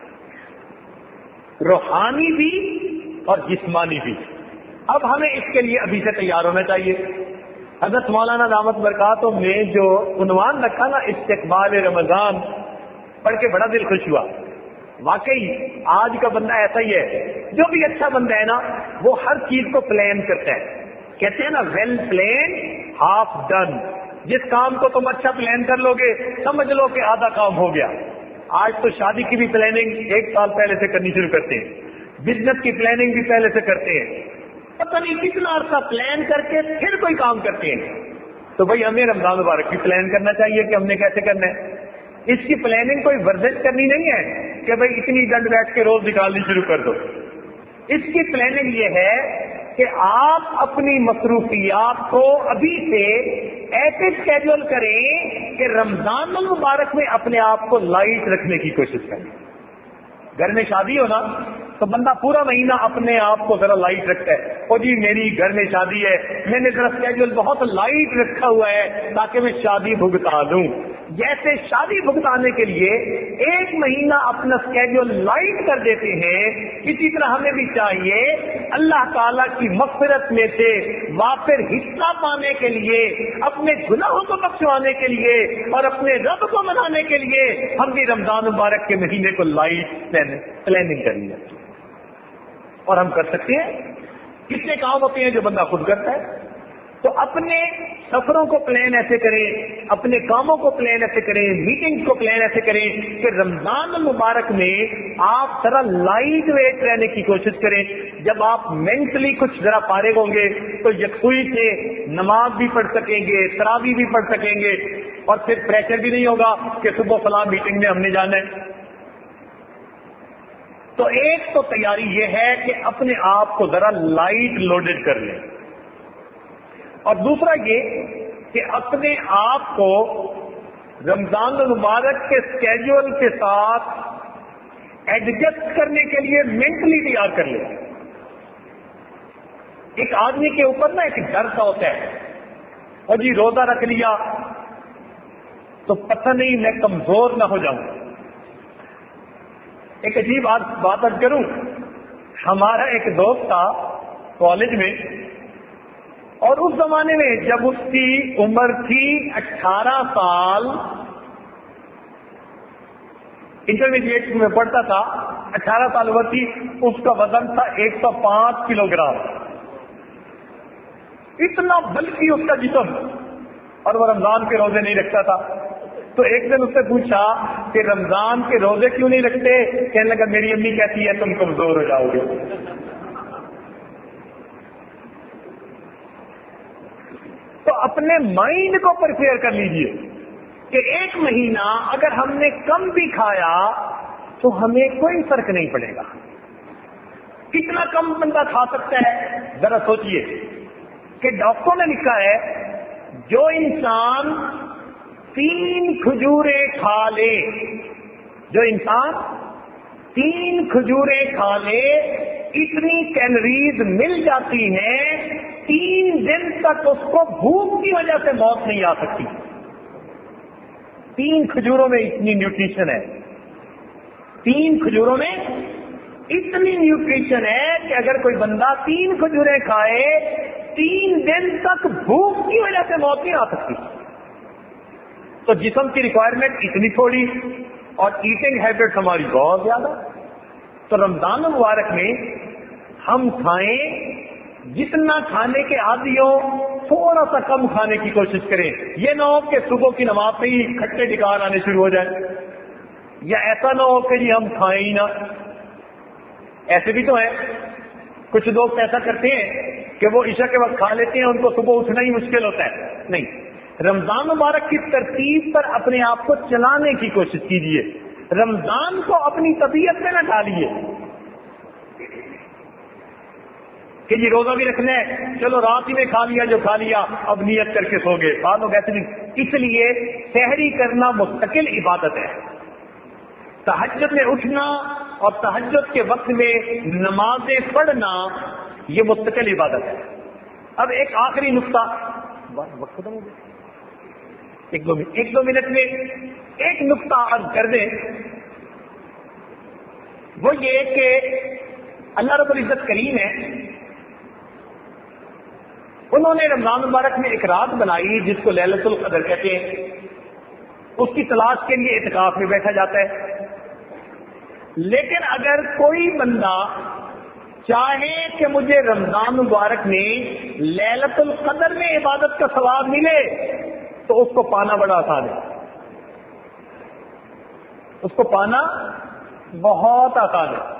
روحانی بھی اور جسمانی بھی۔ اب ہمیں اس کے لیے ابھی سے تیار ہونا چاہیے۔ حضرت مولانا دامت برکاتہم نے جو عنوان رکھا نا استقبال رمضان، پڑھ کے بڑا دل خوش ہوا۔ واقعی آج کا بندہ ایسا ہی ہے، جو بھی اچھا بندہ ہے نا وہ ہر چیز کو پلان کرتا ہے، کہتے ہیں نا ویل پلان ہاف ڈن۔ جس کام کو تم اچھا پلان کر لو گے سمجھ لو کہ آدھا کام ہو گیا۔ آج تو شادی کی بھی پلاننگ ایک سال پہلے سے کرنی شروع کرتے ہیں، بزنس کی پلاننگ بھی پہلے سے کرتے ہیں، پتہ نہیں کتنا عرصہ پلان کر کے پھر کوئی کام کرتے ہیں۔ تو بھائی ہمیں رمضان مبارک کی پلان کرنا چاہیے کہ ہم نے کیسے کرنا ہے۔ اس کی پلاننگ کوئی ورزش کرنی نہیں ہے کہ بھائی اتنی ڈنڈ بیٹھ کے روز نکالنی شروع کر دو۔ اس کی پلاننگ یہ ہے کہ آپ اپنی مصروفیات کو ابھی سے ایسے اسکیڈول کریں کہ رمضان المبارک میں اپنے آپ کو لائٹ رکھنے کی کوشش کریں۔ گھر میں شادی ہو نا تو بندہ پورا مہینہ اپنے آپ کو ذرا لائٹ رکھتا ہے، او جی میری گھر میں شادی ہے، میں نے ذرا اسکیڈول بہت لائٹ رکھا ہوا ہے تاکہ میں شادی بھگتا دوں۔ جیسے شادی بھگتانے کے لیے ایک مہینہ اپنا اسکیڈول لائٹ کر دیتے ہیں، اسی طرح ہمیں بھی چاہیے اللہ تعالیٰ کی مغفرت میں سے وافر حصہ پانے کے لیے، اپنے گناہوں کو بخشوانے کے لیے اور اپنے رب کو منانے کے لیے ہم بھی رمضان مبارک کے مہینے کو لائٹ پلاننگ کرنی ہے۔ اور ہم کر سکتے ہیں، کتنے کام ہوتے ہیں جو بندہ خود کرتا ہے۔ تو اپنے سفروں کو پلان ایسے کریں، اپنے کاموں کو پلان ایسے کریں، میٹنگ کو پلان ایسے کریں کہ رمضان المبارک میں آپ ذرا لائٹ ویٹ رہنے کی کوشش کریں۔ جب آپ مینٹلی کچھ ذرا فارغ ہوں گے تو یکسوئی سے نماز بھی پڑھ سکیں گے، تراویح بھی پڑھ سکیں گے، اور پھر پریشر بھی نہیں ہوگا کہ صبح فلاں میٹنگ میں ہم نے جانا ہے۔ تو ایک تو تیاری یہ ہے کہ اپنے آپ کو ذرا لائٹ لوڈڈ کر لیں، اور دوسرا یہ کہ اپنے آپ کو رمضان المبارک کے اسکیڈول کے ساتھ ایڈجسٹ کرنے کے لیے مینٹلی تیار کر لیں۔ ایک آدمی کے اوپر نا ایک ڈر سا ہوتا ہے، اور جی روزہ رکھ لیا تو پتہ نہیں میں کمزور نہ ہو جاؤں۔ ایک عجیب بات ارج کروں، ہمارا ایک دوست تھا کالج میں، اور اس زمانے میں جب اس کی عمر تھی اٹھارہ سال، انٹرمیڈیٹ میں پڑھتا تھا، اٹھارہ سال عمر تھی، اس کا وزن تھا ایک سو پانچ کلو گرام، اتنا بلکی اس کا جسم، اور وہ رمضان کے روزے نہیں رکھتا تھا۔ تو ایک دن اس سے پوچھا کہ رمضان کے روزے کیوں نہیں رکھتے؟ کہنے لگا میری امی کہتی ہے تم کمزور ہو جاؤ گے۔ تو اپنے مائنڈ کو پریپیئر کر لیجئے کہ ایک مہینہ اگر ہم نے کم بھی کھایا تو ہمیں کوئی فرق نہیں پڑے گا۔ کتنا کم بندہ کھا سکتا ہے؟ ذرا سوچئے کہ ڈاکٹروں نے لکھا ہے جو انسان تین کھجوریں کھا لے، جو انسان تین کھجوریں کھا لے اتنی کیلوریز مل جاتی ہیں، تین دن تک اس کو بھوک کی وجہ سے موت نہیں آ سکتی۔ تین کھجوروں میں اتنی نیوٹریشن ہے، تین کھجوروں میں اتنی نیوٹریشن ہے کہ اگر کوئی بندہ تین کھجوریں کھائے تین دن تک بھوک کی وجہ سے موت نہیں آ سکتی۔ تو جسم کی ریکوائرمنٹ اتنی تھوڑی اور ایٹنگ ہیبٹ ہماری بہت زیادہ۔ تو رمضان المبارک میں ہم کھائیں، جتنا کھانے کے عادی ہوں تھوڑا سا کم کھانے کی کوشش کریں۔ یہ نہ ہو کہ صبح کی نماز سے ہی کھٹے ڈکار آنے شروع ہو جائیں، یا ایسا نہ ہو کہ جی ہم کھائیں ہی نہ۔ ایسے بھی تو ہیں کچھ لوگ ایسا کرتے ہیں کہ وہ عشاء کے وقت کھا لیتے ہیں، ان کو صبح اٹھنا ہی مشکل ہوتا ہے. نہیں، رمضان مبارک کی ترتیب پر اپنے آپ کو چلانے کی کوشش کیجیے. رمضان کو اپنی طبیعت میں نہ ڈالیے کہ جی روزہ بھی رکھنا ہے، چلو رات ہی میں کھا لیا جو کھا لیا، اب نیت کر کے سو گئے. بعض لوگ ایسے نہیں. اس لیے سحری کرنا مستقل عبادت ہے. تہجد میں اٹھنا اور تہجد کے وقت میں نمازیں پڑھنا یہ مستقل عبادت ہے. اب ایک آخری نقطہ، وقت ختم ہو گیا، ایک دو منٹ ایک دو منٹ میں ایک نقطہ عرض کر دیں. وہ یہ کہ اللہ رب العزت کریم ہے، انہوں نے رمضان مبارک میں ایک رات بنائی جس کو لیلۃ القدر کہتے ہیں. اس کی تلاش کے لیے اعتکاف میں بیٹھا جاتا ہے. لیکن اگر کوئی بندہ چاہے کہ مجھے رمضان مبارک میں لیلۃ القدر میں عبادت کا ثواب ملے تو اس کو پانا بڑا آسان ہے. اس کو پانا بہت آسان ہے.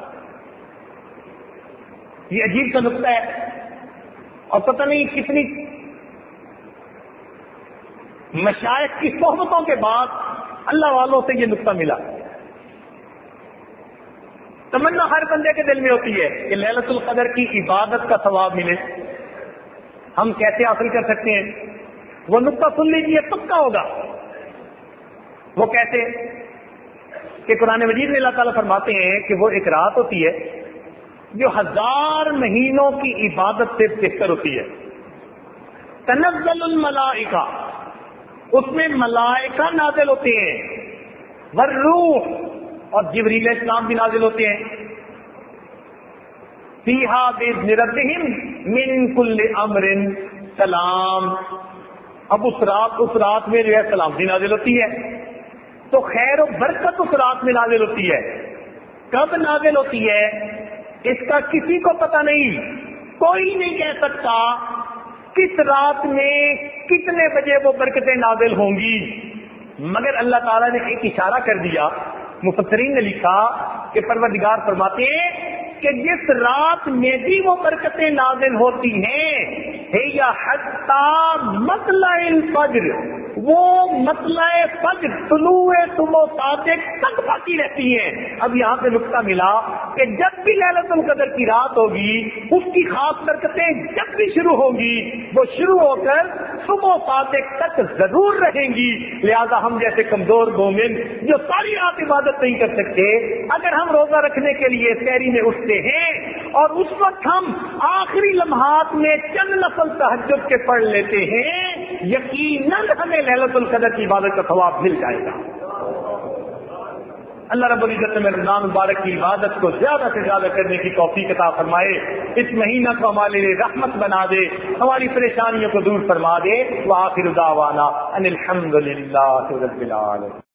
یہ عجیب سا نقطہ ہے اور پتہ نہیں کتنی مشائخ کی صحبتوں کے بعد اللہ والوں سے یہ نقطہ ملا. تمنا ہر بندے کے دل میں ہوتی ہے کہ لیلۃ القدر کی عبادت کا ثواب ملے. ہم کیسے حاصل کر سکتے ہیں؟ وہ نقطہ سن لیجیے، پکا ہوگا. وہ کیسے کہ قرآن مجید میں اللہ تعالیٰ فرماتے ہیں کہ وہ ایک رات ہوتی ہے جو ہزار مہینوں کی عبادت سے بہتر ہوتی ہے. تنزل الملائکہ، اس میں ملائکہ نازل ہوتے ہیں، والروح، اور جبریل اسلام بھی نازل ہوتے ہیں. فیہا باذن ربہم من کل امر سلام. اب اس رات اس رات میں جو ہے سلامتی نازل ہوتی ہے. تو خیر و برکت اس رات میں نازل ہوتی ہے. کب نازل ہوتی ہے اس کا کسی کو پتہ نہیں. کوئی نہیں کہہ سکتا کس رات میں کتنے بجے وہ برکتیں نازل ہوں گی، مگر اللہ تعالیٰ نے ایک اشارہ کر دیا. مفسرین نے لکھا کہ پروردگار فرماتے ہیں کہ جس رات میں بھی وہ برکتیں نازل ہوتی ہیں ہے یا حتی مطلع الفجر، وہ مطلع فجر طلوع صبح صادق تک باقی رہتی ہیں. اب یہاں پہ نقطہ ملا کہ جب بھی لیلۃ القدر کی رات ہوگی اس کی خاص برکتیں جب بھی شروع ہوں گی وہ شروع ہو کر صبح صادق تک ضرور رہیں گی. لہذا ہم جیسے کمزور مومن جو ساری رات عبادت نہیں کر سکتے، اگر ہم روزہ رکھنے کے لیے سحری میں اٹھتے ہیں اور اس وقت ہم آخری لمحات میں چند نفل تہجد کے پڑھ لیتے ہیں، یقیناً ہمیں لیلۃ القدر کی عبادت کا ثواب مل جائے گا. اللہ رب العزت میں رمضان مبارک کی عبادت کو زیادہ سے زیادہ کرنے کی توفیق عطا فرمائے. اس مہینہ کو ہمارے لیے رحمت بنا دے، ہماری پریشانیوں کو دور فرما دے. وآخر دعوانا ان الحمد للہ رب العالمین.